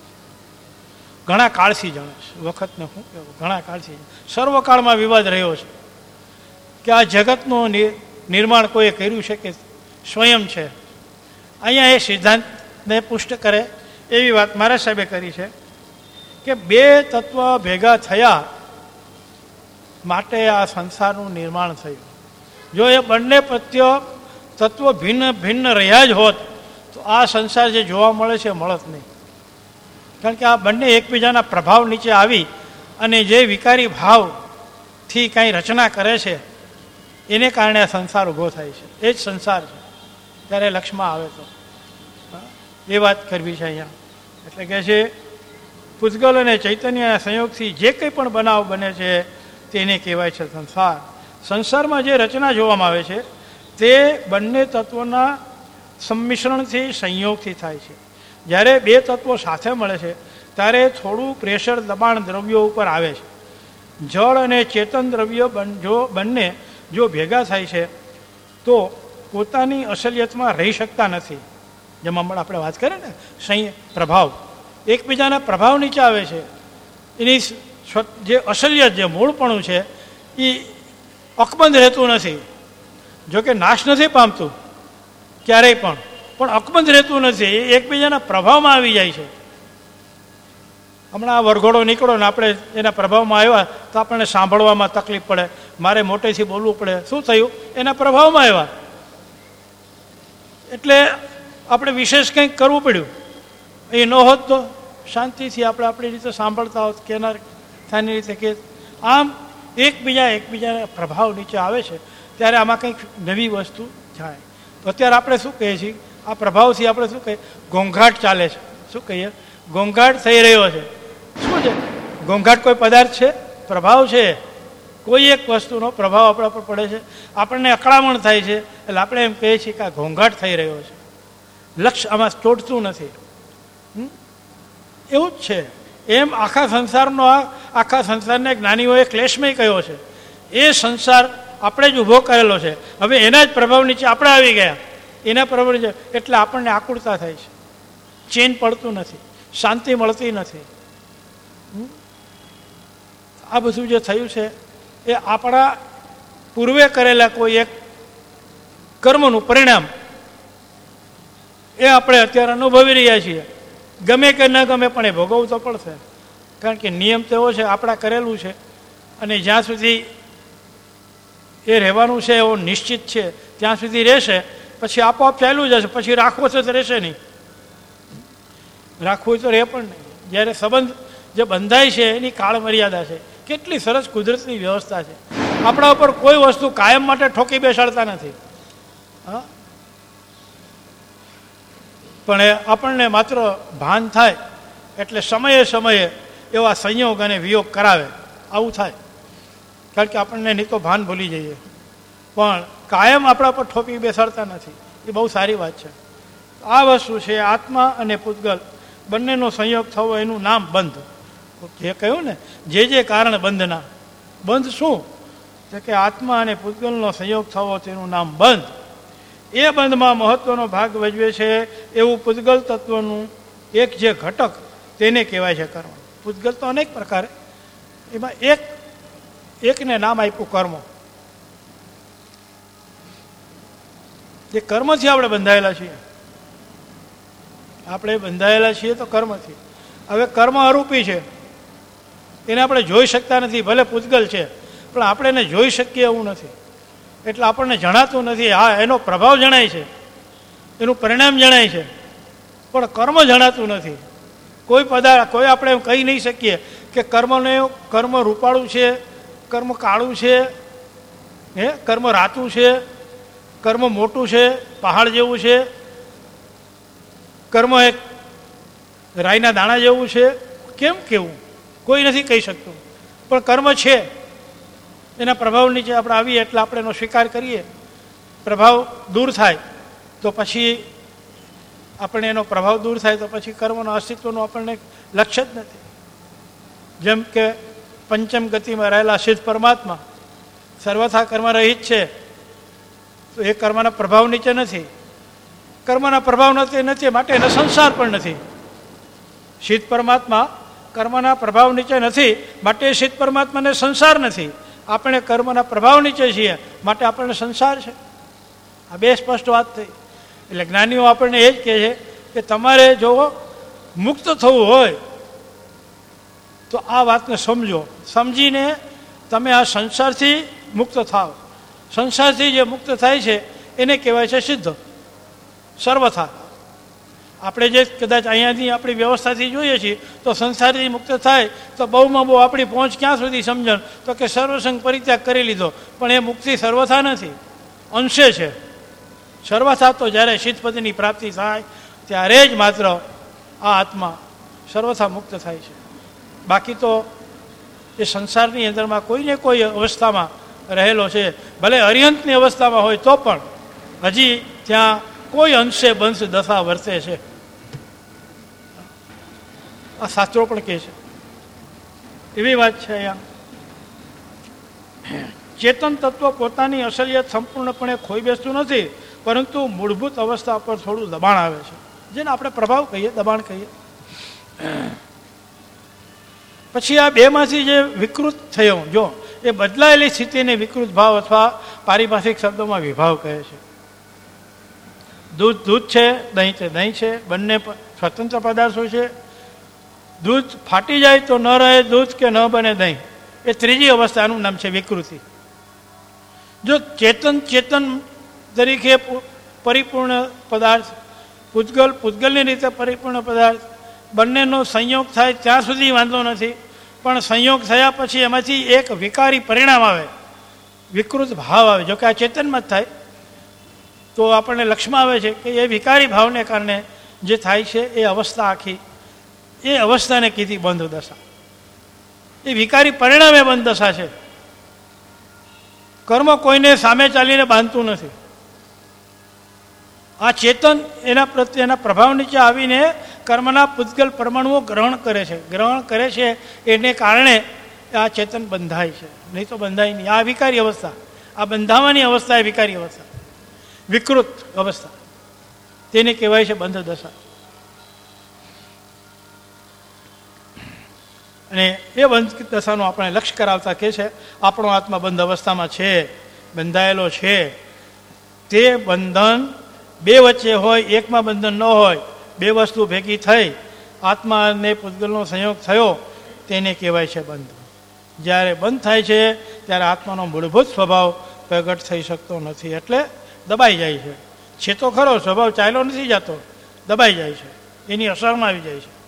ઘણા કાળથી જાણે છે, વખતને શું કહેવું, ઘણા કાળથી સર્વકાળમાં વિવાદ રહ્યો છે કે આ જગતનું નિર્માણ કોઈએ કર્યું છે કે સ્વયં છે. અહીંયા એ સિદ્ધાંતને પુષ્ટ કરે એવી વાત મારા સાહેબે કરી છે કે બે તત્વ ભેગા થયા માટે આ સંસારનું નિર્માણ થયું. જો એ બંને પ્રત્યે તત્વ ભિન્ન ભિન્ન રહ્યા જ હોત તો આ સંસાર જે જોવા મળે છે મળત નહીં. કારણ કે આ બંને એકબીજાના પ્રભાવ નીચે આવી અને જે વિકારી ભાવથી કાંઈ રચના કરે છે એને કારણે આ સંસાર ઊભો થાય છે. એ જ સંસાર છે ત્યારે લક્ષમાં આવે તો એ વાત કરવી છે અહીંયા. એટલે કે છે પૂતગલ અને ચૈતન્યના સંયોગથી જે કંઈ પણ બનાવ બને છે તેને કહેવાય છે સંસાર. સંસારમાં જે રચના જોવામાં આવે છે તે બંને તત્વોના સંમિશ્રણથી સંયોગથી થાય છે. જ્યારે બે તત્વો સાથે મળે છે ત્યારે થોડું પ્રેશર દબાણ દ્રવ્યો ઉપર આવે છે. જળ અને ચેતન દ્રવ્ય જો બંને જો ભેગા થાય છે તો પોતાની અસલિયતમાં રહી શકતા નથી. જેમાં હમણાં આપણે વાત કરીએ ને સંય પ્રભાવ, એકબીજાના પ્રભાવ નીચે આવે છે. એની જે અસલિયત જે મૂળપણું છે એ અકબંધ રહેતું નથી. જોકે નાશ નથી પામતું ક્યારેય પણ, પણ અકબંધ રહેતું નથી. એ એકબીજાના પ્રભાવમાં આવી જાય છે. હમણાં વરઘોડો નીકળો ને આપણે એના પ્રભાવમાં આવ્યા તો આપણને સાંભળવામાં તકલીફ પડે, મારે મોટેથી બોલવું પડે. શું થયું? એના પ્રભાવમાં આવ્યા એટલે આપણે વિશેષ કંઈક કરવું પડ્યું. એ ન હોત તો શાંતિથી આપણે આપણી રીતે સાંભળતા હોત કે એના થાની રીતે કે આમ એકબીજા એકબીજાના પ્રભાવ નીચે આવે છે ત્યારે આમાં કંઈક નવી વસ્તુ થાય. તો અત્યારે આપણે શું કહીએ છીએ, આ પ્રભાવથી આપણે શું કહીએ, ઘોંઘાટ ચાલે છે. શું કહીએ? ઘોંઘાટ થઈ રહ્યો છે. શું છે ઘોંઘાટ? કોઈ પદાર્થ છે? પ્રભાવ છે. કોઈ એક વસ્તુનો પ્રભાવ આપણા પર પડે છે, આપણને અકળામણ થાય છે એટલે આપણે એમ કહીએ છીએ કે આ ઘોંઘાટ થઈ રહ્યો છે. લક્ષ્ય આમાં તોડતું નથી. એવું જ છે. એમ આખા સંસારનો આ આખા સંસારને જ્ઞાનીઓએ ક્લેશમય કહ્યો છે. એ સંસાર આપણે જ ઊભો કરેલો છે. હવે એના જ પ્રભાવ નીચે આપણે આવી ગયા, એના પ્રભાવ નીચે એટલે આપણને આકુળતા થાય છે. ચેન પડતું નથી, શાંતિ મળતી નથી. આ બધું જે થયું છે એ આપણા પૂર્વે કરેલા કોઈ એક કર્મનું પરિણામ એ આપણે અત્યારે અનુભવી રહ્યા છીએ. ગમે કે ન ગમે પણ એ ભોગવવું તો પડશે. કારણ કે નિયમ તો એવો છે, આપણા કરેલું છે અને જ્યાં સુધી એ રહેવાનું છે એવો નિશ્ચિત છે ત્યાં સુધી રહેશે. પછી આપોઆપ ચાલ્યું જશે. પછી રાખવો છે તો રહેશે નહીં, રાખવું તો રહે પણ નહીં. જ્યારે સંબંધ જે બંધાય છે એની કાળ મર્યાદા છે. કેટલી સરસ કુદરતની વ્યવસ્થા છે. આપણા ઉપર કોઈ વસ્તુ કાયમ માટે ઠોકી બેસાડતા નથી. હા, પણ એ આપણને માત્ર ભાન થાય એટલે સમયે સમયે એવા સંયોગ અને વિયોગ કરાવે. આવું થાય કારણ કે આપણને નહીં તો ભાન ભૂલી જઈએ, પણ કાયમ આપણા પર ઠોકી બેસાડતા નથી. એ બહુ સારી વાત છે. આ વસ્તુ છે આત્મા અને પૂતગલ બંનેનો સંયોગ થવો, એનું નામ બંધ. જે કહ્યું ને જે જે કારણ બંધના, બંધ શું તો કે આત્મા અને પૂતગલનો સંયોગ થવો તેનું નામ બંધ. એ બંધમાં મહત્વનો ભાગ ભજવે છે એવું પૂતગલ તત્વનું એક જે ઘટક તેને કહેવાય છે કર્મ. પૂતગલ તો અનેક પ્રકારે, એમાં એક એકને નામ આપ્યું કર્મ. જે કર્મથી આપણે બંધાયેલા છીએ, આપણે બંધાયેલા છીએ તો કર્મથી. હવે કર્મ અરૂપી છે, એને આપણે જોઈ શકતા નથી. ભલે પૂતગલ છે પણ આપણે એને જોઈ શકીએ એવું નથી, એટલે આપણને જણાતું નથી. હા, એનો પ્રભાવ જણાય છે, એનું પરિણામ જણાય છે, પણ કર્મ જણાતું નથી. કોઈ પદાર્થ કોઈ આપણે એમ કહી નહીં શકીએ કે કર્મને કર્મ રૂપાળું છે, કર્મ કાળું છે, હે કર્મ રાતું છે, કર્મ મોટું છે, પહાડ જેવું છે, કર્મ એક રાઈના દાણા જેવું છે. કેમ કેવું કોઈ નથી કહી શકતું, પણ કર્મ છે. એના પ્રભાવ નીચે આપણે આવીએ એટલે આપણે એનો સ્વીકાર કરીએ. પ્રભાવ દૂર થાય તો પછી આપણે એનો પ્રભાવ દૂર થાય તો પછી કર્મનો અસ્તિત્વનું આપણને લક્ષ્ય જ નથી. જેમ કે પંચમ ગતિમાં રહેલા સિદ્ધ પરમાત્મા સર્વથા કર્મરહિત છે, તો એ કર્મના પ્રભાવ નીચે નથી. કર્મના પ્રભાવ નથી નથી માટે એનો સંસાર પણ નથી. સિદ્ધ પરમાત્મા કર્મના પ્રભાવ નીચે નથી માટે સિદ્ધ પરમાત્માને સંસાર નથી. આપણે કર્મના પ્રભાવ નીચે છીએ માટે આપણને સંસાર છે. આ બે સ્પષ્ટ વાત થઈ. એટલે જ્ઞાનીઓ આપણને એ જ કહે છે કે તમારે જો મુક્ત થવું હોય તો આ વાતને સમજો, સમજીને તમે આ સંસારથી મુક્ત થાવ. સંસારથી જે મુક્ત થાય છે એને કહેવાય છે સિદ્ધ સર્વથા. આપણે જે કદાચ અહીંયાથી આપણી વ્યવસ્થાથી જોઈએ છીએ તો સંસારથી મુક્ત થાય તો બહુમાં બહુ આપણી પહોંચ ક્યાં સુધી સમજણ તો કે સર્વસંગ પરિત્યાગ કરી લીધો. પણ એ મુક્તિ સર્વથા નથી, અંશે છે. સર્વથા તો જ્યારે સિદ્ધપદની પ્રાપ્તિ થાય ત્યારે જ માત્ર આ આત્મા સર્વથા મુક્ત થાય છે. બાકી તો એ સંસારની અંદરમાં કોઈને કોઈ અવસ્થામાં રહેલો છે, ભલે અરિહંતની અવસ્થામાં હોય તો પણ હજી ત્યાં કોઈ અંશે બંશ દશા વર્તે છે. આ શાસ્ત્રો પણ કહે છે. એવી વાત છે અહીંયા. ચેતન તત્વ પોતાની અસલિયત સંપૂર્ણપણે ખોઈ બેસતું નથી, પરંતુ મૂળભૂત અવસ્થા પર થોડું દબાણ આવે છે, જેને આપણે પ્રભાવ કહીએ, દબાણ કહીએ. પછી આ બેમાંથી જે વિકૃત થયો, જો એ બદલાયેલી સ્થિતિને વિકૃત ભાવ અથવા પારિભાષિક શબ્દોમાં વિભાવ કહે છે. દૂધ દૂધ છે, દહીં છે દહીં છે, બંને સ્વતંત્ર પદાર્થો છે. દૂધ ફાટી જાય તો ન રહે દૂધ કે ન બને દહીં, એ ત્રીજી અવસ્થાનું નામ છે વિકૃતિ. જો ચેતન ચેતન તરીકે પરિપૂર્ણ પદાર્થ, પૂતગલ પૂતગલની રીતે પરિપૂર્ણ પદાર્થ, બંનેનો સંયોગ થાય ત્યાં સુધી વાંધો નથી. પણ સંયોગ થયા પછી એમાંથી એક વિકારી પરિણામ આવે, વિકૃત ભાવ આવે. જો કે આ ચેતનમાં જ થાય તો આપણને લક્ષ્યમાં આવે છે કે એ વિકારી ભાવને કારણે જે થાય છે એ અવસ્થા આખી, એ અવસ્થાને કીધી બંધ દશા. એ વિકારી પરિણામે બંધ દશા છે. કર્મ કોઈને સામે ચાલીને બાંધતું નથી. આ ચેતન એના પ્રત્યે એના પ્રભાવ નીચે આવીને કર્મના પૂતગલ પરમાણુઓ ગ્રહણ કરે છે. ગ્રહણ કરે છે એને કારણે આ ચેતન બંધાય છે, નહીં તો બંધાય નહીં. આ વિકારી અવસ્થા, આ બંધાવાની અવસ્થા એ વિકારી અવસ્થા, વિકૃત અવસ્થા, તેને કહેવાય છે બંધ દશા. અને એ બંધ દશાનું આપણે લક્ષ્ય કરાવતા કહે છે આપણો આત્મા બંધ અવસ્થામાં છે, બંધાયેલો છે. તે બંધન બે વચ્ચે હોય, એકમાં બંધન ન હોય, બે વસ્તુ ભેગી થઈ આત્મા અને પૂતગલનો સંયોગ થયો, તેને કહેવાય છે બંધ. જ્યારે બંધ થાય છે ત્યારે આત્માનો મૂળભૂત સ્વભાવ પ્રગટ થઈ શકતો નથી, એટલે દબાઈ જાય છે. છે તો ખરો, સ્વભાવ ચાલ્યો નથી જતો, દબાઈ જાય છે, એની અસરમાં આવી જાય છે.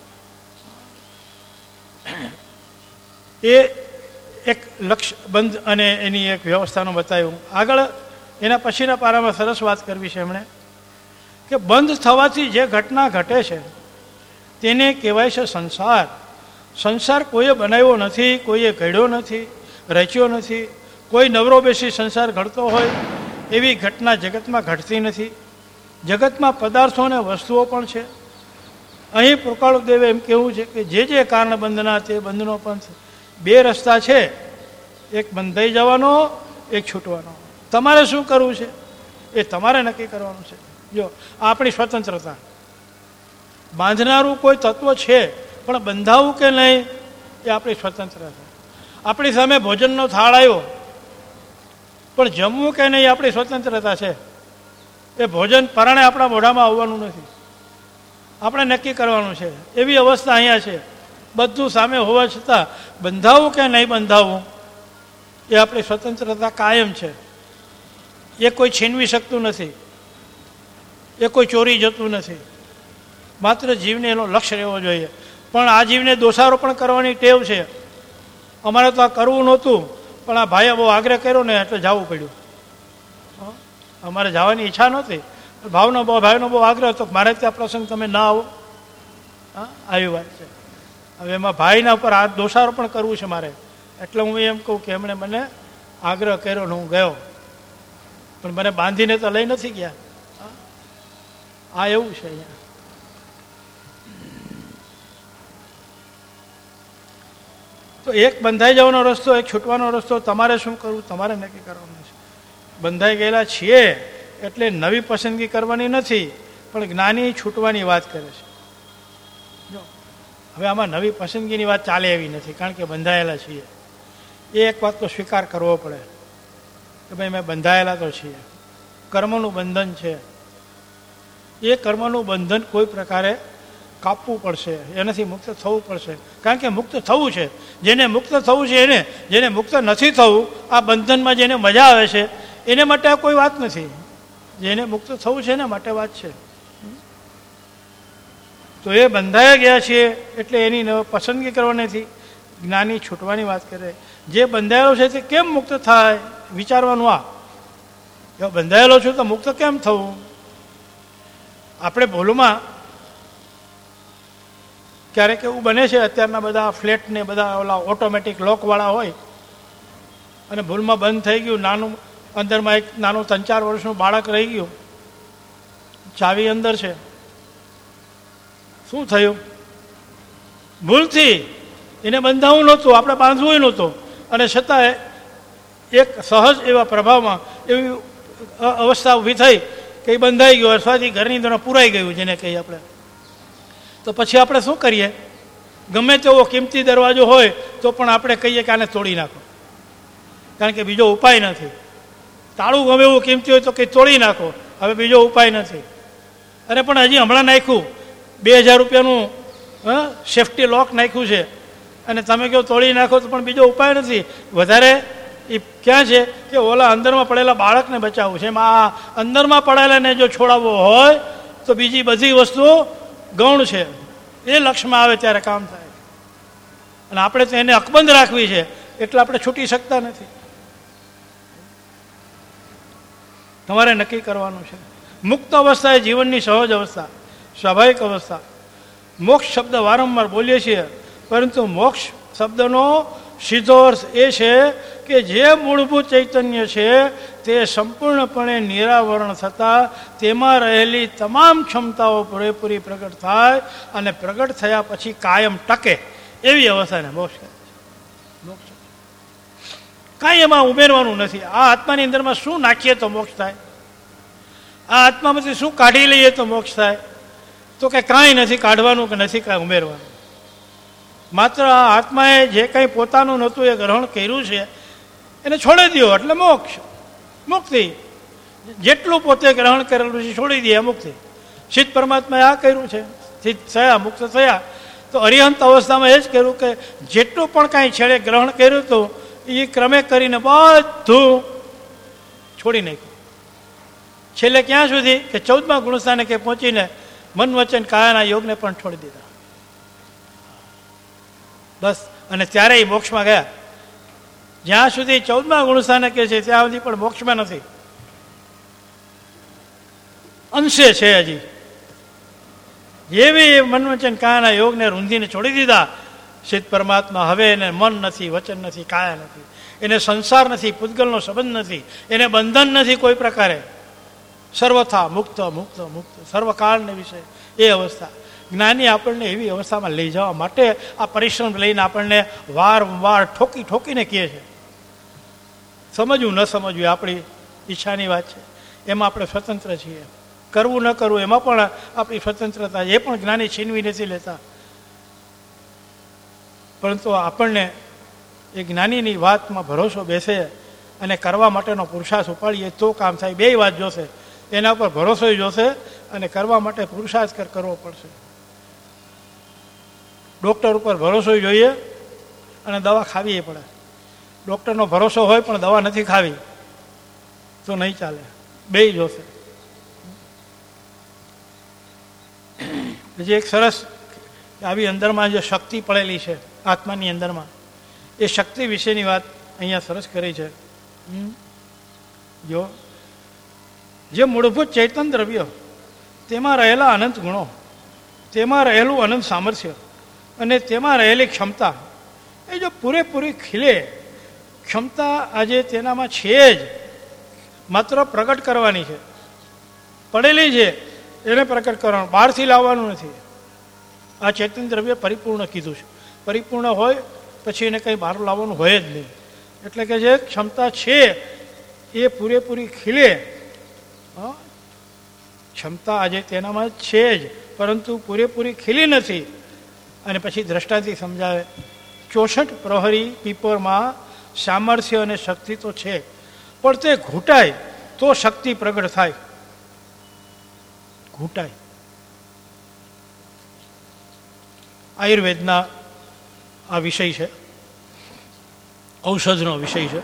એ એક લક્ષ્ય બંધ અને એની એક વ્યવસ્થાનું બતાવ્યું. આગળ એના પછીના પારામાં સરસ વાત કરવી છે એમણે કે બંધ થવાથી જે ઘટના ઘટે છે તેને કહેવાય છે સંસાર. સંસાર કોઈએ બનાવ્યો નથી, કોઈએ ઘડ્યો નથી, રચ્યો નથી. કોઈ નવરો બેસી સંસાર ઘડતો હોય એવી ઘટના જગતમાં ઘટતી નથી. જગતમાં પદાર્થો અને વસ્તુઓ પણ છે. અહીં પ્રકાળુદેવે એમ કહેવું છે કે જે જે કારણ બંધના તે બંધનો પંથ. બે રસ્તા છે, એક બંધાઈ જવાનો, એક છૂટવાનો. તમારે શું કરવું છે એ તમારે નક્કી કરવાનું છે. જો આપણી સ્વતંત્રતા, બાંધનારું કોઈ તત્વ છે પણ બંધાવું કે નહીં એ આપણી સ્વતંત્રતા. આપણી સામે ભોજનનો થાળ આવ્યો પણ જમવું કે નહીં આપણી સ્વતંત્રતા છે. એ ભોજન પરાણે આપણા મોઢામાં આવવાનું નથી, આપણે નક્કી કરવાનું છે. એવી અવસ્થા અહીંયા છે. બધું સામે હોવા છતાં બંધાવવું કે નહીં બંધાવવું એ આપણી સ્વતંત્રતા કાયમ છે. એ કોઈ છીનવી શકતું નથી, એ કોઈ ચોરી જતું નથી. માત્ર જીવને એનો લક્ષ્ય રહેવો જોઈએ. પણ આ જીવને દોષારોપણ કરવાની ટેવ છે. અમારે તો આ કરવું નહોતું પણ આ ભાઈએ બહુ આગ્રહ કર્યો ને એટલે જવું પડ્યું. અમારે જવાની ઈચ્છા નહોતી, ભાવનો બહુ ભાઈનો બહુ આગ્રહ હતો મારે ત્યાં પ્રસંગ તમે ના આવો. હા, આવી વાત છે. હવે એમાં ભાઈના ઉપર આ દોષારોપણ કરવું છે મારે, એટલે હું એમ કહું કે એમણે મને આગ્રહ કર્યો ને હું ગયો, પણ મને બાંધીને તો લઈ નથી ગયા. આ એવું છે અહીંયા. તો એક બંધાઈ જવાનો રસ્તો, એક છૂટવાનો રસ્તો. તમારે શું કરવું તમારે નક્કી કરવાનું છે. બંધાઈ ગયેલા છીએ એટલે નવી પસંદગી કરવાની નથી, પણ જ્ઞાની છૂટવાની વાત કરે છે. જો હવે આમાં નવી પસંદગીની વાત ચાલે એવી નથી, કારણ કે બંધાયેલા છીએ. એ એક વાત તો સ્વીકાર કરવો પડે કે ભાઈ મેં બંધાયેલા તો છીએ. કર્મનું બંધન છે, એ કર્મનું બંધન કોઈ પ્રકારે કાપવું પડશે, એનાથી મુક્ત થવું પડશે. કારણ કે મુક્ત થવું છે, જેને મુક્ત થવું છે એને, જેને મુક્ત નથી થવું આ બંધનમાં જેને મજા આવે છે એને માટે આ કોઈ વાત નથી. જેને મુક્ત થવું છે એના માટે વાત છે. તો એ બંધાયા ગયા છીએ એટલે એની પસંદગી કરવાની નથી. જ્ઞાની છૂટવાની વાત કરે. જે બંધાયેલો છે તે કેમ મુક્ત થાય વિચારવાનું. આ બંધાયેલો છું તો મુક્ત કેમ થવું? આપણે ભૂલમાં ક્યારેક એવું બને છે, અત્યારના બધા ફ્લેટ ને બધા ઓલા ઓટોમેટિક લોકવાળા હોય અને ભૂલમાં બંધ થઈ ગયું, નાનું અંદરમાં એક નાનું ત્રણ ચાર વર્ષનું બાળક રહી ગયું, ચાવી અંદર છે. શું થયું? ભૂલથી એને બંધાવવું નહોતું, આપણે બાંધવું નહોતું, અને છતાં એક સહજ એવા પ્રભાવમાં એવી અવસ્થા ઊભી થઈ કે એ બંધાઈ ગયો, અથવાથી ઘરની અંદર પુરાઈ ગયું જેને કહીએ આપણે. તો પછી આપણે શું કરીએ? ગમે તેવો કિંમતી દરવાજો હોય તો પણ આપણે કહીએ કે આને તોડી નાખો, કારણ કે બીજો ઉપાય નથી. તાળું ગમે એવું કિંમતી હોય તો કંઈ તોડી નાખો, હવે બીજો ઉપાય નથી. અરે પણ હજી હમણાં નાખ્યું, બે હજાર રૂપિયાનું સેફ્ટી લોક નાખ્યું છે અને તમે કહો તોડી નાખો તો પણ બીજો ઉપાય નથી. વધારે એ ક્યાં છે કે ઓલા અંદરમાં પડેલા બાળકને બચાવવું છે. એમાં આ અંદરમાં પડેલાને જો છોડાવવો હોય તો બીજી બધી વસ્તુઓ ગૌણ છે, એ લક્ષ્યમાં આવે ત્યારે કામ થાય. અને આપણે તો એને અકબંધ રાખવી છે એટલે આપણે છૂટી શકતા નથી. તમારે નક્કી કરવાનું છે. મુક્ત અવસ્થા એ જીવનની સહજ અવસ્થા, સ્વાભાવિક અવસ્થા. મોક્ષ શબ્દ વારંવાર બોલીએ છીએ, પરંતુ મોક્ષ શબ્દનો સીધો અર્થ એ છે કે જે મૂળભૂત ચૈતન્ય છે તે સંપૂર્ણપણે નિરાવરણ થતાં તેમાં રહેલી તમામ ક્ષમતાઓ પૂરેપૂરી પ્રગટ થાય અને પ્રગટ થયા પછી કાયમ ટકે એવી અવસ્થાને મોક્ષ કહે છે. મોક્ષ કાંઈ એમાં ઉમેરવાનું નથી. આ આત્માની અંદરમાં શું નાખીએ તો મોક્ષ થાય, આ આત્મામાંથી શું કાઢી લઈએ તો મોક્ષ થાય, તો કે કાંઈ નથી કાઢવાનું કે નથી કાંઈ ઉમેરવાનું. માત્ર આ આત્માએ જે કંઈ પોતાનું નહોતું એ ગ્રહણ કર્યું છે એને છોડી દો એટલે મોક્ષ, મુક્તિ. જેટલું પોતે ગ્રહણ કરેલું છે છોડી દે મુક્તિ. સિદ્ધ પરમાત્માએ આ કર્યું છે, સિદ્ધ થયા, મુક્ત થયા. તો અરિહંત અવસ્થામાં એ જ કર્યું કે જેટલું પણ કાંઈ છેડે ગ્રહણ કર્યું હતું એ ક્રમે કરીને બધું છોડી નાખ્યું. છેલ્લે ક્યાં સુધી કે ચૌદમા ગુણસ્થાને કે પહોંચીને મન વચન કાયાના યોગને પણ છોડી દીધા. બસ. અને ત્યારે એ મોક્ષમાં ગયા. જ્યાં સુધી ચૌદમા ગુણસ્થાને કે છે ત્યાં સુધી પણ મોક્ષમાં નથી, અંશે છે હજી. જેવી મન વચન કાયાના યોગને રૂંધીને છોડી દીધા સિદ્ધ પરમાત્મા, હવે એને મન નથી, વચન નથી, કાયા નથી, એને સંસાર નથી, પૂતગલનો સંબંધ નથી, એને બંધન નથી કોઈ પ્રકારે. સર્વથા મુક્ત મુક્ત મુક્ત સર્વકાળને વિશે એ અવસ્થા. જ્ઞાની આપણને એવી અવસ્થામાં લઈ જવા માટે આ પરિશ્રમ લઈને આપણને વારંવાર ઠોકી ઠોકીને કહે છે. સમજવું ન સમજવું આપણી ઈચ્છાની વાત છે, એમાં આપણે સ્વતંત્ર છીએ. કરવું ન કરવું એમાં પણ આપણી સ્વતંત્રતા, એ પણ જ્ઞાની છીનવી નથી લેતા. પરંતુ આપણને એ જ્ઞાનીની વાતમાં ભરોસો બેસે અને કરવા માટેનો પુરુષાર્થ ઉપાડીએ તો કામ થાય. બે વાત જોશે, એના પર ભરોસો જોશે અને કરવા માટે પુરુષાર્થ કરવો પડશે. ડૉક્ટર ઉપર ભરોસો જોઈએ અને દવા ખાવી પડે. ડૉક્ટરનો ભરોસો હોય પણ દવા નથી ખાવી તો નહીં ચાલે, બે જોશે. હજી એક સરસ આવી અંદરમાં જે શક્તિ પડેલી છે આત્માની અંદરમાં, એ શક્તિ વિશેની વાત અહીંયા સરસ કરી છે. જો જે મૂળભૂત ચૈતન્ય દ્રવ્ય, તેમાં રહેલા અનંત ગુણો, તેમાં રહેલું અનંત સામર્થ્ય અને તેમાં રહેલી ક્ષમતા, એ જો પૂરેપૂરી ખીલે ક્ષમતા આજે તેનામાં છે જ, માત્ર પ્રગટ કરવાની છે. પડેલી છે એને પ્રગટ કરવાનું, બહારથી લાવવાનું નથી. આ ચૈતન્ય દ્રવ્ય પરિપૂર્ણ કીધું છે. પરિપૂર્ણ હોય પછી એને કંઈ બહાર લાવવાનું હોય જ નહીં. એટલે કે જે ક્ષમતા છે એ પૂરેપૂરી ખીલે, ક્ષમતા આજે તેનામાં છે જ પરંતુ પૂરેપૂરી ખીલી નથી. અને પછી દ્રષ્ટાંતથી સમજાવે, ચોસઠ પ્રહરી પીપરમાં સામર્થ્ય અને શક્તિ તો છે, પણ તે ઘૂંટાય તો શક્તિ પ્રગટ થાય. ઘૂંટાય. આયુર્વેદના આ વિષય છે, ઔષધનો વિષય છે.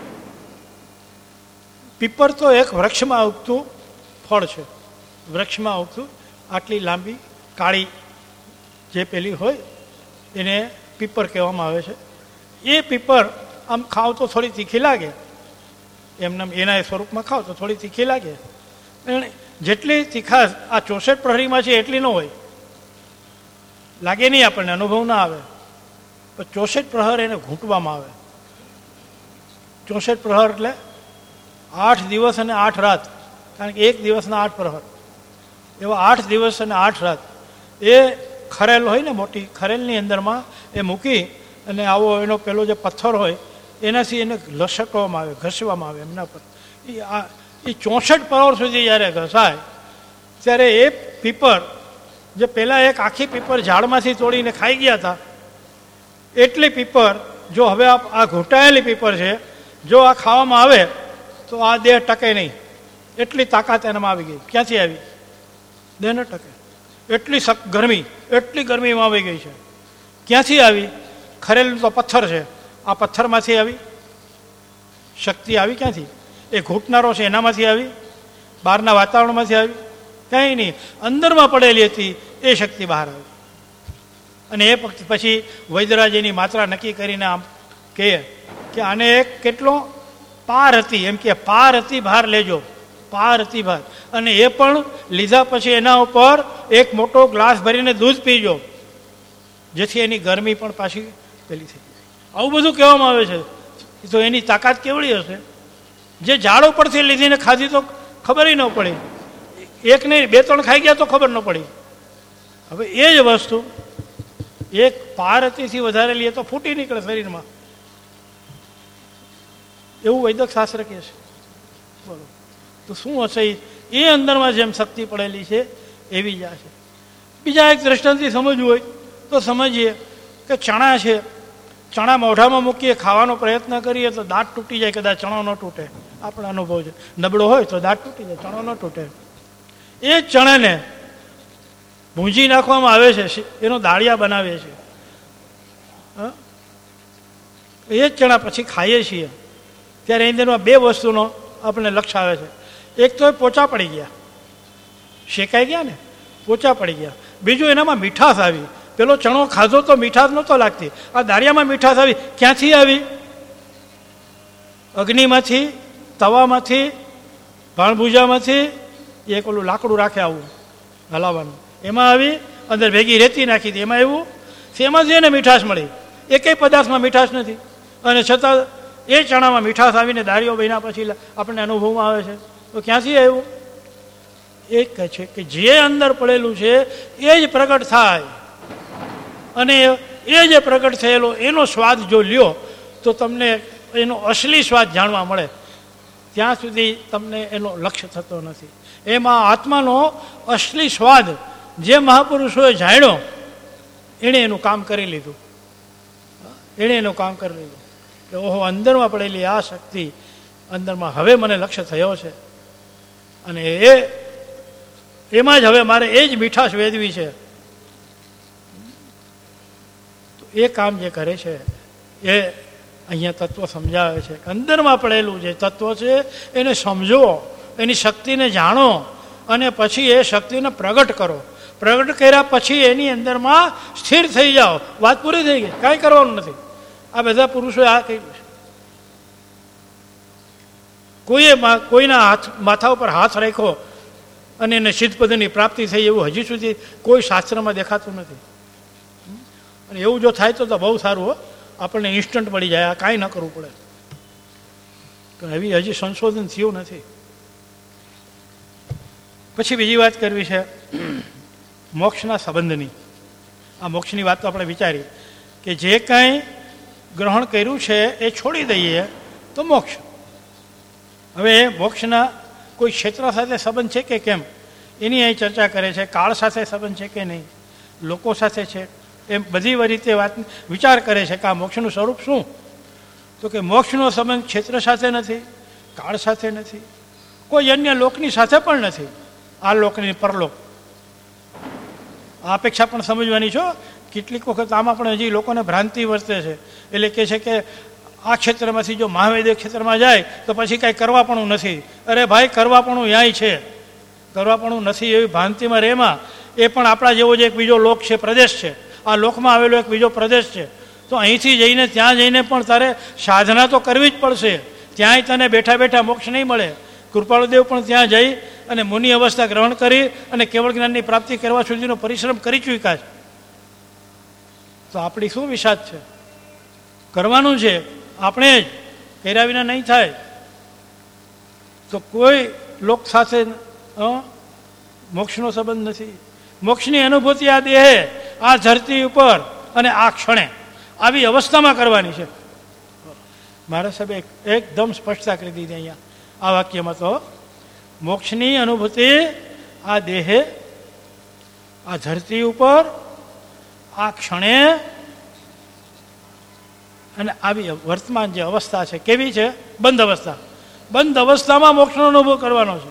પીપર તો એક વૃક્ષમાં ઉગતું ફળ છે. વૃક્ષમાં ઉગતું આટલી લાંબી કાળી જે પેલી હોય એને પીપર કહેવામાં આવે છે. એ પીપર આમ ખાવ તો થોડી તીખી લાગે, એમને એના સ્વરૂપમાં ખાવ તો થોડી તીખી લાગે. જેટલી તીખાશ આ ચોસઠ પ્રહરીમાં છે એટલી ન હોય, લાગે નહીં, આપણને અનુભવ ના આવે. પણ ચોસઠ પ્રહર એને ઘૂંટવામાં આવે. ચોસઠ પ્રહર એટલે આઠ દિવસ અને આઠ રાત, કારણ કે એક દિવસના આઠ પ્રહર, એવા આઠ દિવસ અને આઠ રાત એ ખરેલ હોય ને, મોટી ખરેલની અંદરમાં એ મૂકી અને આવો એનો પેલો જે પથ્થર હોય એનાથી એને લસકવામાં આવે, ઘસવામાં આવે એમના પર. એ આ એ ચોસઠ પ્રહર સુધી જ્યારે ઘસાય ત્યારે એ પીપર, જે પહેલાં એક આખી પીપર ઝાડમાંથી તોડીને ખાઈ ગયા હતા, એટલી પીપર જો હવે આ ઘૂંટાયેલી પીપર છે, જો આ ખાવામાં આવે તો આ દેહ ટકે નહીં. એટલી તાકાત એનામાં આવી ગઈ. ક્યાંથી આવી? દેહ ન ટકે. એટલી ગરમી, એટલી ગરમીમાં આવી ગઈ છે. ક્યાંથી આવી? ખરેલું તો પથ્થર છે, આ પથ્થરમાંથી આવી શક્તિ. આવી ક્યાંથી? એ ઘૂંટનારો છે એનામાંથી આવી? બહારના વાતાવરણમાંથી આવી? કંઈ નહીં, અંદરમાં પડેલી હતી એ શક્તિ બહાર આવી. અને એ પછી વૈદ્યરાજેની માત્રા નક્કી કરીને આમ કહે કે આને એક કેટલો પાર હતી, એમ કે પાર હતી બહાર લેજો, પાર હતી બહાર. અને એ પણ લીધા પછી એના ઉપર એક મોટો ગ્લાસ ભરીને દૂધ પીજો, જેથી એની ગરમી પણ પાછી પેલી થઈ જાય. આવું બધું કહેવામાં આવે છે. તો એની તાકાત કેવડી હશે? જે ઝાડ ઉપરથી લીધીને ખાધી તો ખબર ન પડી, એક નહીં બે ત્રણ ખાઈ ગયા તો ખબર ન પડી. હવે એ જ વસ્તુ એક પારતીથી વધારે લઈએ તો ફૂટી નીકળે શરીરમાં, એવું વૈદક શાસ્ત્ર કહે છે. બોલો, તો શું હશે? એ અંદરમાં જેમ શક્તિ પડેલી છે એવી જ આ છે. બીજા એક દ્રષ્ટાંતથી સમજવું હોય તો સમજીએ કે ચણા છે, ચણા મોઢામાં મૂકીએ, ખાવાનો પ્રયત્ન કરીએ તો દાંત તૂટી જાય, કદાચ ચણો ન તૂટે. આપણો અનુભવ છે, નબળો હોય તો દાંત તૂટી જાય, ચણો ન તૂટે. એ જ ચણાને ભૂંજી નાખવામાં આવે છે, એનો દાળિયા બનાવે છે. એ જ ચણા પછી ખાઈએ છીએ ત્યારે એની બે વસ્તુનો આપણને લક્ષ્ય આવે છે. એક તો એ પોચા પડી ગયા, શેકાઈ ગયા ને, પોચા પડી ગયા. બીજું એનામાં મીઠાશ આવી. પેલો ચણો ખાધો તો મીઠાશ નહોતો લાગતી, આ દાળિયામાં મીઠાશ આવી. ક્યાંથી આવી? અગ્નિમાંથી, તવામાંથી, ભાણભૂજામાંથી. એક ઓલું લાકડું રાખે આવું હલાવવાનું, એમાં આવી, અંદર ભેગી રેતી નાખી હતી, એમાં એવું, એમાંથી એને મીઠાશ મળી. એકેય પદાર્થમાં મીઠાશ નથી, અને છતાં એ ચણામાં મીઠાશ આવીને દાળીઓ બન્યા પછી આપણને અનુભવમાં આવે છે. તો ક્યાંથી આવ્યું? એ કહે છે કે જે અંદર પડેલું છે એ જ પ્રગટ થાય, અને એ જે પ્રગટ થયેલો એનો સ્વાદ જો લ્યો તો તમને એનો અસલી સ્વાદ જાણવા મળે. ત્યાં સુધી તમને એનો લક્ષ્ય થતો નથી. એમાં આત્માનો અસલી સ્વાદ જે મહાપુરુષોએ જાણ્યો એણે એનું કામ કરી લીધું. એણે એનું કામ કરી લીધું કે ઓહો, અંદરમાં પડેલી આ શક્તિ અંદરમાં હવે મને લક્ષ્ય થયો છે અને એ એમાં જ હવે મારે એ જ મીઠાશ વેદવી છે. તો એ કામ જે કરે છે એ અહીંયા તત્વ સમજાવે છે કે અંદરમાં પડેલું જે તત્વ છે એને સમજો, એની શક્તિને જાણો અને પછી એ શક્તિને પ્રગટ કરો. પ્રગટ કર્યા પછી એની અંદરમાં સ્થિર થઈ જાઓ. વાત પૂરી થઈ ગઈ, કાંઈ કરવાનું નથી. આ બધા પુરુષોએ આ કહ્યું છે. કોઈએ કોઈના હાથ માથા ઉપર હાથ રાખ્યો અને એને સિદ્ધપદની પ્રાપ્તિ થઈ એવું હજી સુધી કોઈ શાસ્ત્રમાં દેખાતું નથી. અને એવું જો થાય તો બહુ સારું હો, આપણને ઇન્સ્ટન્ટ મળી જાય, આ કાંઈ ન કરવું પડે. પણ એવી હજી સંશોધન થયું નથી. પછી બીજી વાત કરવી છે મોક્ષના સંબંધની. આ મોક્ષની વાત તો આપણે વિચારી કે જે કાંઈ ગ્રહણ કર્યું છે એ છોડી દઈએ તો મોક્ષ. હવે મોક્ષના કોઈ ક્ષેત્ર સાથે સંબંધ છે કે કેમ એની અહીં ચર્ચા કરે છે. કાળ સાથે સંબંધ છે કે નહીં, લોકો સાથે છે, એમ બધી રીતે વાત વિચાર કરે છે કે આ મોક્ષનું સ્વરૂપ શું. તો કે મોક્ષનો સંબંધ ક્ષેત્ર સાથે નથી, કાળ સાથે નથી, કોઈ અન્ય લોકની સાથે પણ નથી. આ લોકની પરલોક આ અપેક્ષા પણ સમજવાની છો. કેટલીક વખત આમાં પણ હજી લોકોને ભ્રાંતિ વર્તે છે. એટલે કહે છે કે આ ક્ષેત્રમાંથી જો મહાવેદ્ય ક્ષેત્રમાં જાય તો પછી કાંઈ કરવાપણું નથી. અરે ભાઈ, કરવાપણું યાય છે, કરવાપણું નથી એવી ભ્રાંતિમાં રહેમાં. એ પણ આપણા જેવો જ એક બીજો લોક છે, પ્રદેશ છે. આ લોકમાં આવેલો એક બીજો પ્રદેશ છે. તો અહીંથી જઈને ત્યાં જઈને પણ તારે સાધના તો કરવી જ પડશે. ત્યાંય તને બેઠા બેઠા મોક્ષ નહીં મળે. કૃપાળુદેવ પણ ત્યાં જઈ અને મુનિ અવસ્થા ગ્રહણ કરી અને કેવળ જ્ઞાનની પ્રાપ્તિ કરવા સુધીનો પરિશ્રમ કરી ચૂક્યા છે. તો આપણી શું વિષાદ છે? કરવાનું છે આપણે જ, કર્યા વિના નહીં થાય. તો કોઈ લોક સાથે મોક્ષનો સંબંધ નથી. મોક્ષની અનુભૂતિ આ દેહે, આ ધરતી ઉપર અને આ ક્ષણે આવી અવસ્થામાં કરવાની છે. મારા સાહેબે એકદમ સ્પષ્ટતા કરી દીધી અહીંયા આ વાક્યમાં. તો મોક્ષની અનુભૂતિ આ દેહે, આ ધરતી ઉપર, આ ક્ષણે અને આવી વર્તમાન જે અવસ્થા છે કેવી છે? બંધ અવસ્થા. બંધ અવસ્થામાં મોક્ષનો અનુભવ કરવાનો છે.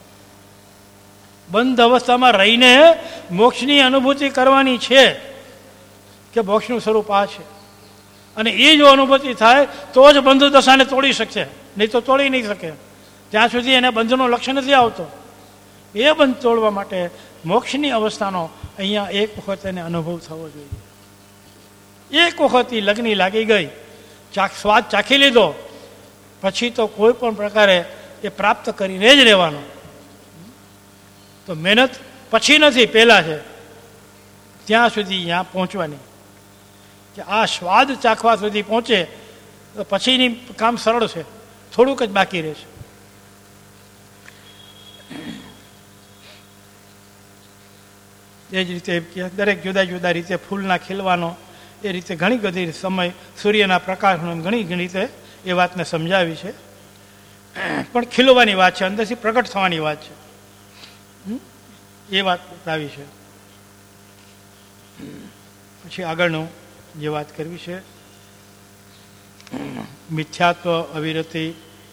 બંધ અવસ્થામાં રહીને મોક્ષની અનુભૂતિ કરવાની છે કે મોક્ષનું સ્વરૂપ આ છે. અને એ જો અનુભૂતિ થાય તો જ બંધ દશાને તોડી શકશે, નહીં તો તોડી નહીં શકે. ત્યાં સુધી એને બંધનું લક્ષ્ય નથી આવતો. એ બંધ તોડવા માટે મોક્ષની અવસ્થાનો અહીંયા એક વખત એને અનુભવ થવો જોઈએ. એક વખત લગ્ની લાગી ગઈ, ચાખ સ્વાદ ચાખી લીધો, પછી તો કોઈ પણ પ્રકારે એ પ્રાપ્ત કરીને જ રહેવાનો. તો મહેનત પછી નથી, પહેલાં છે. ત્યાં સુધી ત્યાં પહોંચવાની કે આ સ્વાદ ચાખવા સુધી પહોંચે તો પછીની કામ સરળ છે, થોડુંક જ બાકી રહેશે. એ જ રીતે દરેક જુદા જુદા રીતે ફૂલના ખીલવાનો, એ રીતે ઘણી બધી સમય સૂર્યના પ્રકાશનો ઘણી ઘણી રીતે એ વાતને સમજાવી છે. પણ ખીલવાની વાત છે, અંદરથી પ્રગટ થવાની વાત છે, એ વાત બતાવી છે. પછી આગળનું જે વાત કરવી છે મિથ્યાત્વ, અવિરતિ,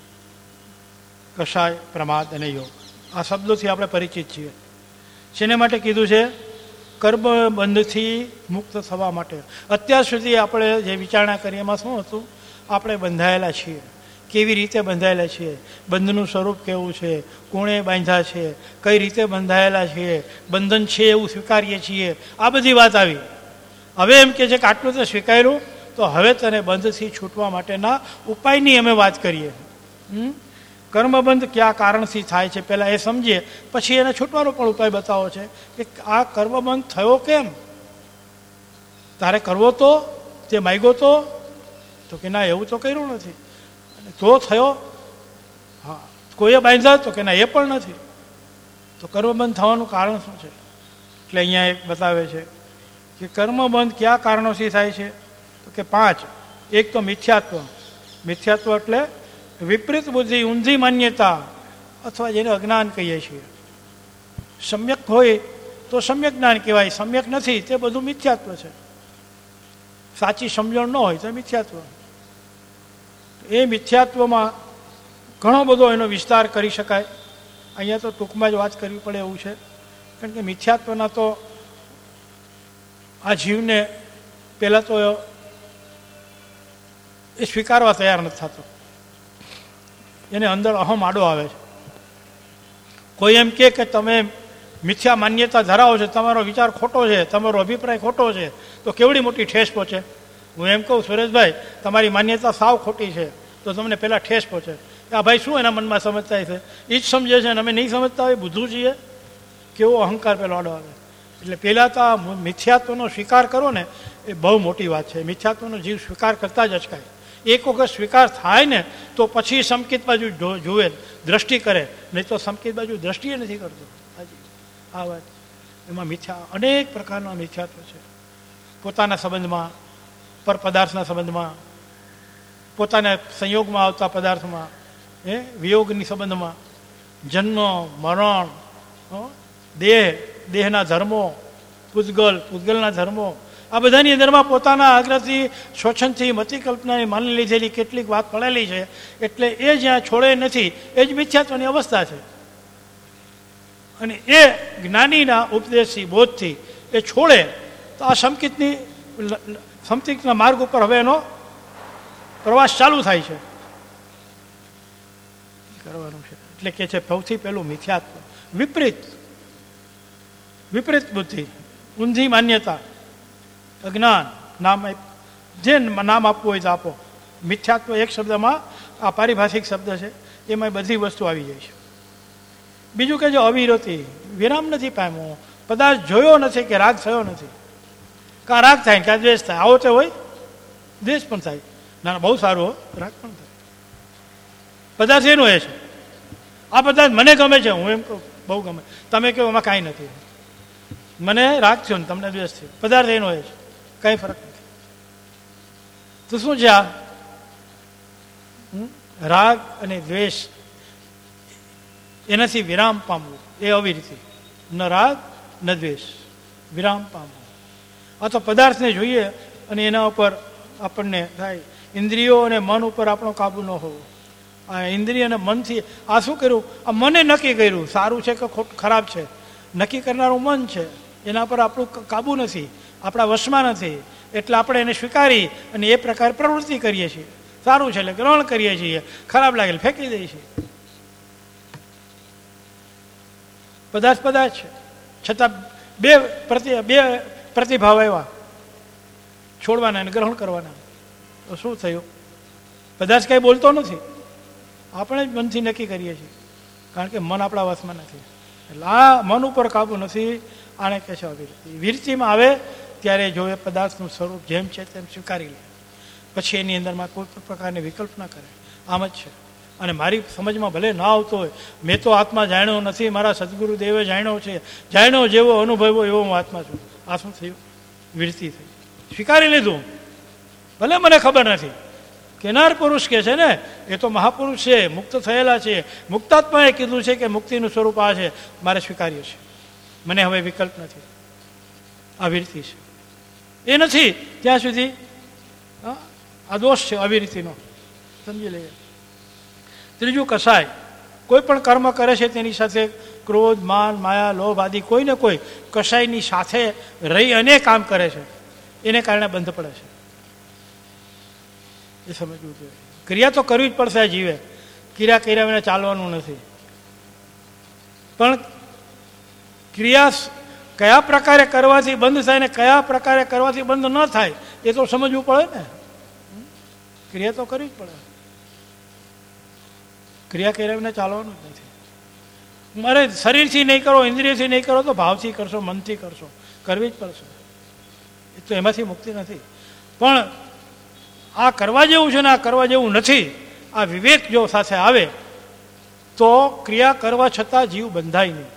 કષાય, પ્રમાદ અને યોગ. આ શબ્દોથી આપણે પરિચિત છીએ. શેને માટે કીધું છે? કર્મબંધથી મુક્ત થવા માટે. અત્યાર સુધી આપણે જે વિચારણા કરી એમાં શું હતું? આપણે બંધાયેલા છીએ. કેવી રીતે બંધાયેલા છીએ, બંધનું સ્વરૂપ કેવું છે, કોણે બાંધ્યા છે, કઈ રીતે બંધાયેલા છીએ, બંધન છે એવું સ્વીકારીએ છીએ, આ બધી વાત આવી. હવે એમ કે છે કે આટલું તો સ્વીકાર્યું, તો હવે તને બંધથી છૂટવા માટેના ઉપાયની અમે વાત કરીએ. કર્મબંધ કયા કારણથી થાય છે પહેલાં એ સમજીએ, પછી એને છૂટવાનો પણ ઉપાય બતાવો છે કે આ કર્મબંધ થયો કેમ? તારે કરવો તો, તે માગ્યો તો તો કે ના એવું તો કર્યું નથી. તો થયો, હા કોઈએ બાંધ્યા તો કે ના એ પણ નથી. તો કર્મબંધ થવાનું કારણ શું છે? એટલે અહીંયા એક બતાવે છે કે કર્મબંધ કયા કારણોથી થાય છે? તો કે પાંચ. એક તો મિથ્યાત્વ. મિથ્યાત્વ એટલે વિપરીત બુદ્ધિ, ઊંધી માન્યતા, અથવા જેને અજ્ઞાન કહીએ છીએ. સમ્યક હોય તો સમ્યક જ્ઞાન કહેવાય, સમ્યક નથી તે બધું મિથ્યાત્વ છે. સાચી સમજણ ન હોય તો મિથ્યાત્વ. એ મિથ્યાત્વમાં ઘણો બધો એનો વિસ્તાર કરી શકાય. અહીંયા તો ટૂંકમાં જ વાત કરવી પડે એવું છે, કારણ કે મિથ્યાત્વના તો આ જીવને પહેલાં તો એ સ્વીકારવા તૈયાર નથી થતો. એને અંદર અહમ આડો આવે છે. કોઈ એમ કહે કે તમે મિથ્યા માન્યતા ધરાવો છો, તમારો વિચાર ખોટો છે, તમારો અભિપ્રાય ખોટો છે, તો કેવડી મોટી ઠેસ પહોંચે. હું એમ કહું, સુરેશભાઈ તમારી માન્યતા સાવ ખોટી છે, તો તમને પહેલાં ઠેસ પહોંચે. આ ભાઈ શું એના મનમાં સમજતા છે, એ જ સમજે છે અને અમે નહીં સમજતા હોય, બુદ્ધું છીએ. કેવો અહંકાર પેલો આડો આવે. એટલે પહેલાં તો આ મિથ્યાત્વનો સ્વીકાર કરો ને એ બહુ મોટી વાત છે. મિથ્યાત્વનો જીવ સ્વીકાર કરતા જ અચકાય. એક વખત સ્વીકાર થાય ને તો પછી સંકિત બાજુ જુએ, દ્રષ્ટિ કરે, નહીં તો સંકિત બાજુ દ્રષ્ટિએ નથી કરતો. હાજી આ વાત. એમાં મિથ્યા અનેક પ્રકારના મિથ્યાત્વ છે. પોતાના સંબંધમાં, પર પદાર્થના સંબંધમાં, પોતાના સંયોગમાં આવતા પદાર્થમાં, એ વિયોગની સંબંધમાં, જન્મ મરણ, દેહ દેહના ધર્મો, પૂતગલ પૂતગલના ધર્મો, આ બધાની અંદરમાં પોતાના આગ્રહથી, શોષણથી, મતિકલ્પનાની માની લીધેલી કેટલીક વાત પડેલી છે. એટલે એ જ્યાં છોડે નથી એ જ મિથ્યાત્વની અવસ્થા છે. અને એ જ્ઞાનીના ઉપદેશથી, બોધથી એ છોડે તો આ સંકિતની સંકિતના માર્ગ ઉપર હવે એનો પ્રવાસ ચાલુ થાય છે. કરવાનું છે. એટલે કે છે સૌથી પહેલું મિથ્યાત્વ, વિપરીત વિપરીત બુદ્ધિ, ઊંધી માન્યતા, અજ્ઞાન. નામ જે નામ આપવું હોય તો આપો. મિથ્યાત્વ એક શબ્દમાં આ પારિભાષિક શબ્દ છે, એમાં બધી વસ્તુ આવી જાય છે. બીજું કે જો અવિરતિ, વિરામ નથી પામ્યો, પદાર્થ જોયો નથી કે રાગ થયો નથી. કાં રાગ થાય ને કાં દ્વેષ થાય. આવો તે હોય, દ્વેષ પણ થાય. ના બહુ સારું હો, રાગ પણ થાય. પદાર્થ એનો એ છે, આ પદાર્થ મને ગમે છે, હું એમ કહું બહુ ગમે, તમે કહો એમાં કાંઈ નથી. મને રાગ થયો ને તમને દ્વેષ થયો, પદાર્થ એનો એ છે, કાંઈ ફરક નથી. તો શું છે આ રાગ અને દ્વેષ? એનાથી વિરામ પામવું એ અવિરતિ. ન રાગ ન દ્વેષ, વિરામ પામવું. આ તો પદાર્થને જોઈએ અને એના ઉપર આપણને થાય. ઇન્દ્રિયો અને મન ઉપર આપણો કાબુ ન હોવો. આ ઇન્દ્રિય અને મનથી આ શું કર્યું? આ મને નક્કી કર્યું સારું છે કે ખોટું ખરાબ છે. નક્કી કરનારું મન છે, એના પર આપણું કાબુ નથી, આપણા વશમાં નથી. એટલે આપણે એને સ્વીકારી અને એ પ્રકારે પ્રવૃત્તિ કરીએ છીએ. સારું છે એટલે ગ્રહણ કરીએ છીએ, ખરાબ લાગે ફેંકી દઈએ છીએ. પદાર્થ પદાર્થ છે, છતાં બે પ્રતિ બે પ્રતિભાવ આવ્યા, છોડવાના અને ગ્રહણ કરવાના. તો શું થયું? પદાર્થ કંઈ બોલતો નથી, આપણે જ મનથી નક્કી કરીએ છીએ, કારણ કે મન આપણા વશમાં નથી. એટલે આ મન ઉપર કાબુ નથી. આને કહે છે અવિરતિ. વિરતિમાં આવે ત્યારે જો એ પદાર્થનું સ્વરૂપ જેમ છે તેમ સ્વીકારી લે, પછી એની અંદરમાં કોઈ પણ પ્રકારની વિકલ્પ ના કરે. આમ જ છે. અને મારી સમજમાં ભલે ના આવતો હોય, મેં તો આત્મા જાણ્યો નથી, મારા સદગુરુ દેવે જાણ્યો છે, જાણ્યો જેવો અનુભવ્યો એવો હું આત્મા છું. આ શું થયું? વિરતિ થઈ, સ્વીકારી લીધું. ભલે મને ખબર નથી. કેનાર પુરુષ કે છે ને, એ તો મહાપુરુષ છે, મુક્ત થયેલા છે, મુક્તાત્માએ કીધું છે કે મુક્તિનું સ્વરૂપ આ છે, મારે સ્વીકાર્ય છે, મને હવે વિકલ્પ નથી. આ વિરતિ છે. એ નથી ત્યાં સુધી આ દોષ છે અવિરતિનો, સમજી લઈએ. ત્રીજું કસાય. કોઈ પણ કર્મ કરે છે તેની સાથે ક્રોધ, માન, માયા, લોભ આદિ કોઈ ને કોઈ કસાયની સાથે રહી અને કામ કરે છે, એને કારણે બંધ પડે છે. એ સમજવું જોઈએ. ક્રિયા તો કરવી જ પડશે. જીવે ક્રિયા કર્યા વિના ચાલવાનું નથી. પણ ક્રિયા કયા પ્રકારે કરવાથી બંધ થાય ને કયા પ્રકારે કરવાથી બંધ ન થાય એ તો સમજવું પડે ને. ક્રિયા તો કરવી જ પડે. ક્રિયા કર્યા વિના ચાલવાનું જ નથી. મારે શરીરથી નહીં કરો, ઇન્દ્રિયથી નહીં કરો તો ભાવથી કરશો, મનથી કરશો, કરવી જ પડશે. એ તો એમાંથી મુક્તિ નથી. પણ આ કરવા જેવું છે ને આ કરવા જેવું નથી, આ વિવેક જો સાથે આવે તો ક્રિયા કરવા છતાં જીવ બંધાય નહીં.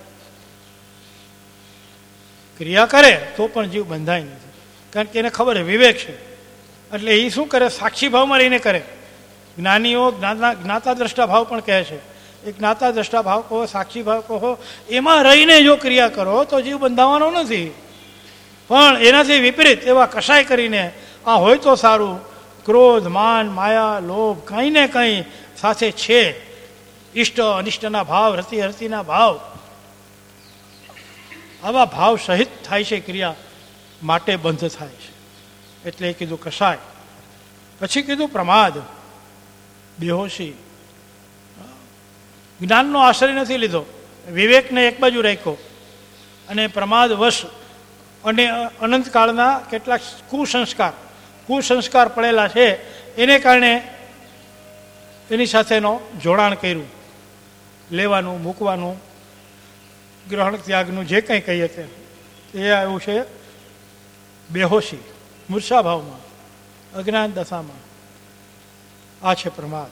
ક્રિયા કરે તો પણ જીવ બંધાય નથી, કારણ કે એને ખબર છે વિવેક છે. એટલે એ શું કરે? સાક્ષી ભાવમાં રહીને કરે. જ્ઞાનીઓ જ્ઞાતા જ્ઞાતા દ્રષ્ટા ભાવ પણ કહે છે. એ જ્ઞાતા દ્રષ્ટા ભાવ કહો, સાક્ષી ભાવ કહો, એમાં રહીને જો ક્રિયા કરો તો જીવ બંધાવાનો નથી. પણ એનાથી વિપરીત એવા કસાય કરીને આ હોય તો સારું. ક્રોધ, માન, માયા, લોભ કંઈ ને કંઈ સાથે છે. ઇષ્ટ અનિષ્ટના ભાવ, રતિ હરતિના ભાવ, આવા ભાવ સહિત થાય છે ક્રિયા, માટે બંધ થાય છે. એટલે કીધું કસાય. પછી કીધું પ્રમાદ, બેહોશી. જ્ઞાનનો આશ્રય નથી લીધો, વિવેકને એક બાજુ રાખ્યો અને પ્રમાદ વશ અને અનંતકાળના કેટલાક કુસંસ્કાર કુસંસ્કાર પડેલા છે એને કારણે એની સાથેનો જોડાણ કર્યું. લેવાનું, મૂકવાનું, ગ્રહણ ત્યાગનું જે કંઈ કહીએ તે એ આવ્યું છે બેહોશી, મૂર્છા ભાવમાં, અજ્ઞાન દશામાં. આ છે પ્રમાદ.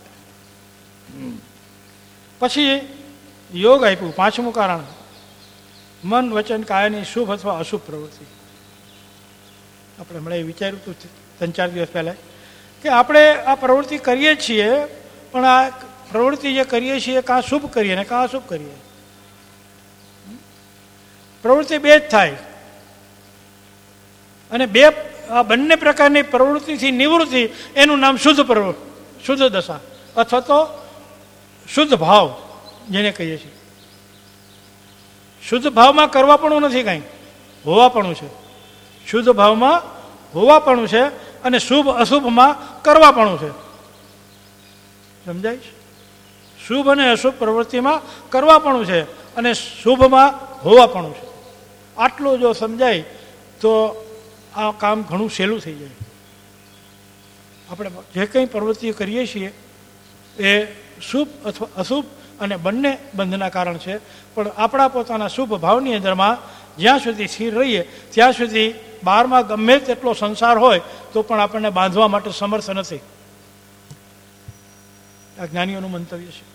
પછી યોગ આપ્યું, પાંચમું કારણ, મન વચન કાયાની શુભ અથવા અશુભ પ્રવૃત્તિ. આપણે હમણાં વિચાર્યું હતું ત્રણ ચાર દિવસ પહેલાં કે આપણે આ પ્રવૃત્તિ કરીએ છીએ, પણ આ પ્રવૃત્તિ જે કરીએ છીએ કાં શુભ કરીએ ને કાં અશુભ કરીએ. પ્રવૃત્તિ બે જ થાય અને બે આ બંને પ્રકારની પ્રવૃત્તિથી નિવૃત્તિ એનું નામ શુદ્ધ પ્રવૃત્તિ, શુદ્ધ દશા અથવા તો શુદ્ધ ભાવ જેને કહીએ છીએ. શુદ્ધ ભાવમાં કરવાપણું નથી, કાંઈ હોવાપણું છે. શુદ્ધ ભાવમાં હોવાપણું છે અને શુભ અશુભમાં કરવાપણું છે. સમજાય છે? શુભ અને અશુભ પ્રવૃત્તિમાં કરવાપણું છે અને શુભમાં હોવાપણું છે. આટલું જો સમજાય તો આ કામ ઘણું સહેલું થઈ જાય. આપણે જે કંઈ પ્રવૃત્તિઓ કરીએ છીએ એ શુભ અથવા અશુભ અને બંને બંધના કારણ છે, પણ આપણા પોતાના શુભ ભાવની અંદરમાં જ્યાં સુધી સ્થિર રહીએ ત્યાં સુધી બહારમાં ગમે તેટલો સંસાર હોય તો પણ આપણને બાંધવા માટે સમર્થ નથી. આ જ્ઞાનીઓનું મંતવ્ય છે.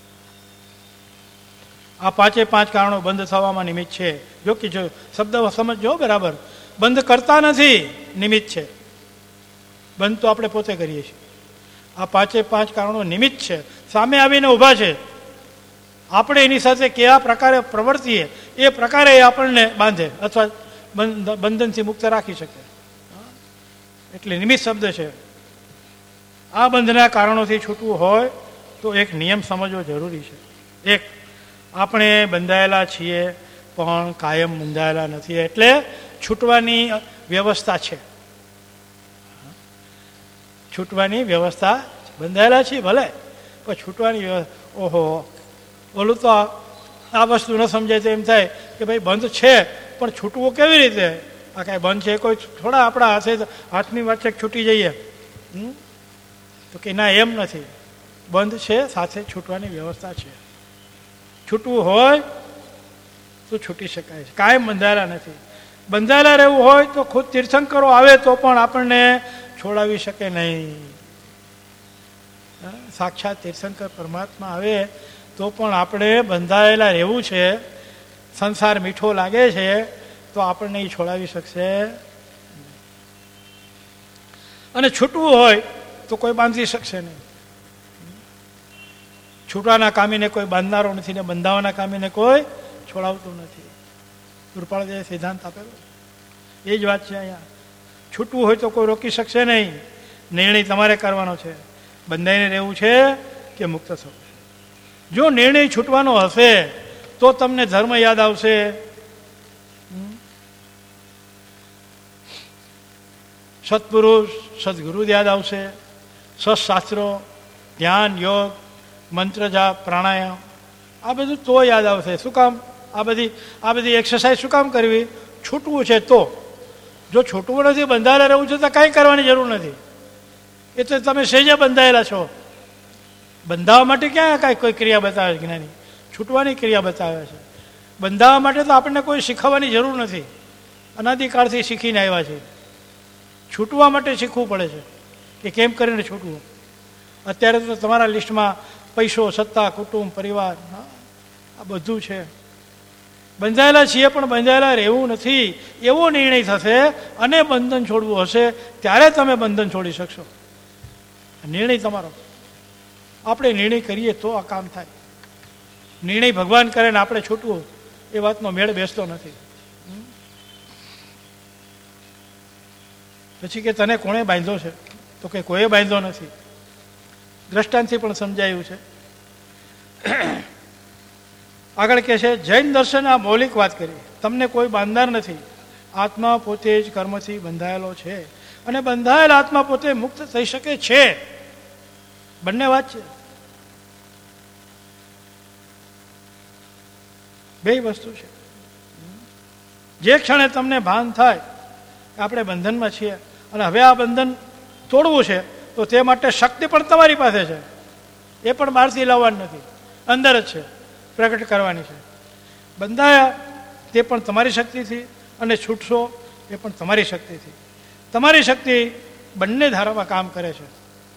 આ પાંચે પાંચ કારણો બંધ થવામાં નિમિત્ત છે. જો કે જો શબ્દ સમજો બરાબર, બંધ કરતા નથી, નિમિત્ત છે. બંધ તો આપણે પોતે કરીએ છીએ. આ પાંચે પાંચ કારણો નિમિત્ત છે, સામે આવીને ઊભા છે. આપણે એની સાથે કેવા પ્રકારે પ્રવર્તીએ એ પ્રકારે આપણને બાંધે અથવા બંધનથી મુક્ત રાખી શકે. એટલે નિમિત્ત શબ્દ છે. આ બંધના કારણોથી છૂટવું હોય તો એક નિયમ સમજવો જરૂરી છે. એક, આપણે બંધાયેલા છીએ પણ કાયમ બંધાયેલા નથી, એટલે છૂટવાની વ્યવસ્થા છે. છૂટવાની વ્યવસ્થા, બંધાયેલા છીએ ભલે, પણ છૂટવાની વ્યવસ્થા. ઓહો, ઓલું તો આ વસ્તુ ન સમજાય તો એમ થાય કે ભાઈ બંધ છે પણ છૂટવું કેવી રીતે? આ કાંઈ બંધ છે, કોઈ થોડા આપણા હાથે હાથની વચ્ચે છૂટી જઈએ તો કે ના, એમ નથી. બંધ છે સાથે છૂટવાની વ્યવસ્થા છે. છૂટવું હોય તો છૂટી શકાય છે, કાયમ બંધાયેલા નથી. બંધાયેલા રહેવું હોય તો ખુદ તીર્થંકરો આવે તો પણ આપણને છોડાવી શકે નહીં. સાક્ષાત તીર્થંકર પરમાત્મા આવે તો પણ આપણે બંધાયેલા રહેવું છે. સંસાર મીઠો લાગે છે તો આપણને એ છોડાવી શકશે. અને છૂટવું હોય તો કોઈ બાંધી શકશે નહીં. છૂટવાના કામીને કોઈ બાંધનારો નથી ને બંધાવાના કામીને કોઈ છોડાવતું નથી. કૃપાળદેવે સિદ્ધાંત આપેલો એ જ વાત છે અહીંયા. છૂટવું હોય તો કોઈ રોકી શકશે નહીં. નિર્ણય તમારે કરવાનો છે, બંધાઈને રહેવું છે કે મુક્ત થવું છે. જો નિર્ણય છૂટવાનો હશે તો તમને ધર્મ યાદ આવશે. સત્પુરુષ સદગુરુ યાદ આવશે. સત્શાસ્ત્રો, ધ્યાન, યોગ, મંત્ર જાપ, પ્રાણાયામ, આ બધું તો યાદ આવશે. શું કામ? આ બધી આ બધી એક્સરસાઇઝ શું કામ કરવી? છૂટવું છે તો. જો છૂટવું નથી, બંધાયેલા રહેવું છે તો કાંઈ કરવાની જરૂર નથી. એ તો તમે સહેજે બંધાયેલા છો. બંધાવવા માટે ક્યાં કાંઈ કોઈ ક્રિયા બતાવે છે જ્ઞાની? છૂટવાની ક્રિયા બતાવે છે. બંધાવવા માટે તો આપણને કોઈ શીખવવાની જરૂર નથી. અનાદિકાળથી શીખીને આવ્યા છે. છૂટવા માટે શીખવું પડે છે કે કેમ કરીને છૂટવું. અત્યારે તો તમારા લિસ્ટમાં પૈસો, સત્તા, કુટુંબ, પરિવાર આ બધું છે. બંધાયેલા છીએ પણ બંધાયેલા રહેવું નથી એવો નિર્ણય થશે અને બંધન છોડવું હશે ત્યારે તમે બંધન છોડી શકશો. નિર્ણય તમારો. આપણે નિર્ણય કરીએ તો આ કામ થાય. નિર્ણય ભગવાન કરે ને આપણે છૂટવું, એ વાતનો મેળ બેસતો નથી. પછી કે તને કોણે બાંધ્યો છે? તો કે કોઈએ બાંધ્યો નથી. દ્રષ્ટાંતથી પણ સમજાયું છે. આગળ કે છે જૈન દર્શન આ મૌલિક વાત કરી, તમને કોઈ બાંધનાર નથી. આત્મા પોતે જ કર્મથી બંધાયેલો છે અને બંધાયેલ આત્મા પોતે મુક્ત થઈ શકે છે. બંને વાત છે, બે વસ્તુ છે. જે ક્ષણે તમને ભાન થાય કે આપણે બંધનમાં છીએ અને હવે આ બંધન તોડવું છે, તો તે માટે શક્તિ પણ તમારી પાસે છે. એ પણ બહારથી લાવવાની નથી, અંદર જ છે, પ્રગટ કરવાની છે. બંધાયા તે પણ તમારી શક્તિથી અને છૂટશો એ પણ તમારી શક્તિથી. તમારી શક્તિ બંને ધારામાં કામ કરે છે.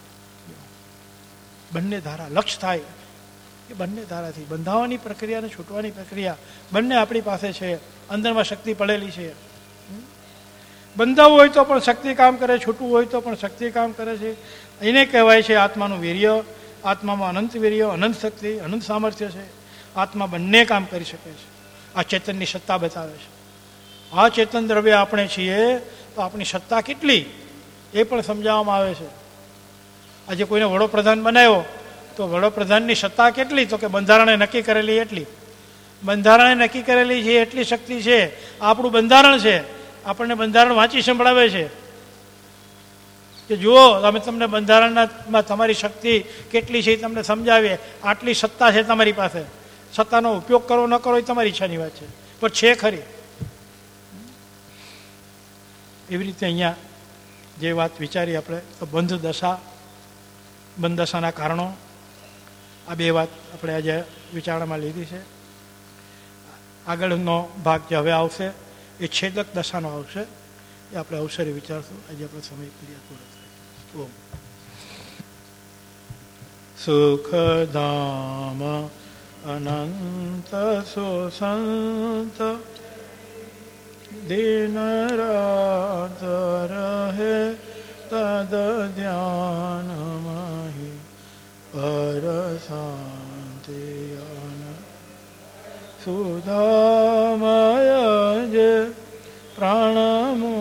બંને ધારા લક્ષ થાય એ બંને ધારાથી બંધાવાની પ્રક્રિયા અને છૂટવાની પ્રક્રિયા બંને આપણી પાસે છે. અંદરમાં શક્તિ પડેલી છે. બંધાવવું હોય તો પણ શક્તિ કામ કરે, છૂટવું હોય તો પણ શક્તિ કામ કરે છે. એને કહેવાય છે આત્માનું વીર્ય. આત્મામાં અનંત વીર્ય, અનંત શક્તિ, અનંત સામર્થ્ય છે. આત્મા બંને કામ કરી શકે છે. આ ચેતનની સત્તા બતાવે છે. આ ચેતન દ્રવ્ય આપણે છીએ તો આપણી સત્તા કેટલી એ પણ સમજાવવામાં આવે છે. આજે કોઈને વડોપ્રધાન બનાવ્યો તો વડોપ્રધાનની સત્તા કેટલી? તો કે બંધારણે નક્કી કરેલી એટલી. બંધારણે નક્કી કરેલી છે એટલી શક્તિ છે. આપણું બંધારણ છે, આપણને બંધારણ વાંચી સંભળાવે છે કે જુઓ અમે તમને બંધારણમાં તમારી શક્તિ કેટલી છે એ તમને સમજાવીએ. આટલી સત્તા છે તમારી પાસે. સત્તાનો ઉપયોગ કરો ન કરો એ તમારી ઈચ્છાની વાત છે, પણ છે ખરી. એવી રીતે અહીંયા જે વાત વિચારી આપણે તો બંધ દશા, બંધ દશાના કારણો, આ બે વાત આપણે આજે વિચારણામાં લીધી છે. આગળનો ભાગ જે હવે આવશે એ છેદક દશાનો આવશે, એ આપણે અવસરે વિચારશું. આજે આપણો સમય ક્રિયા પૂરો થાય. ઓમ સુખધામ અનંત સુસંત દિન રાત રહે તદ ધ્યાન મહી પર શાંતિ સુધામય જે પ્રાણમુ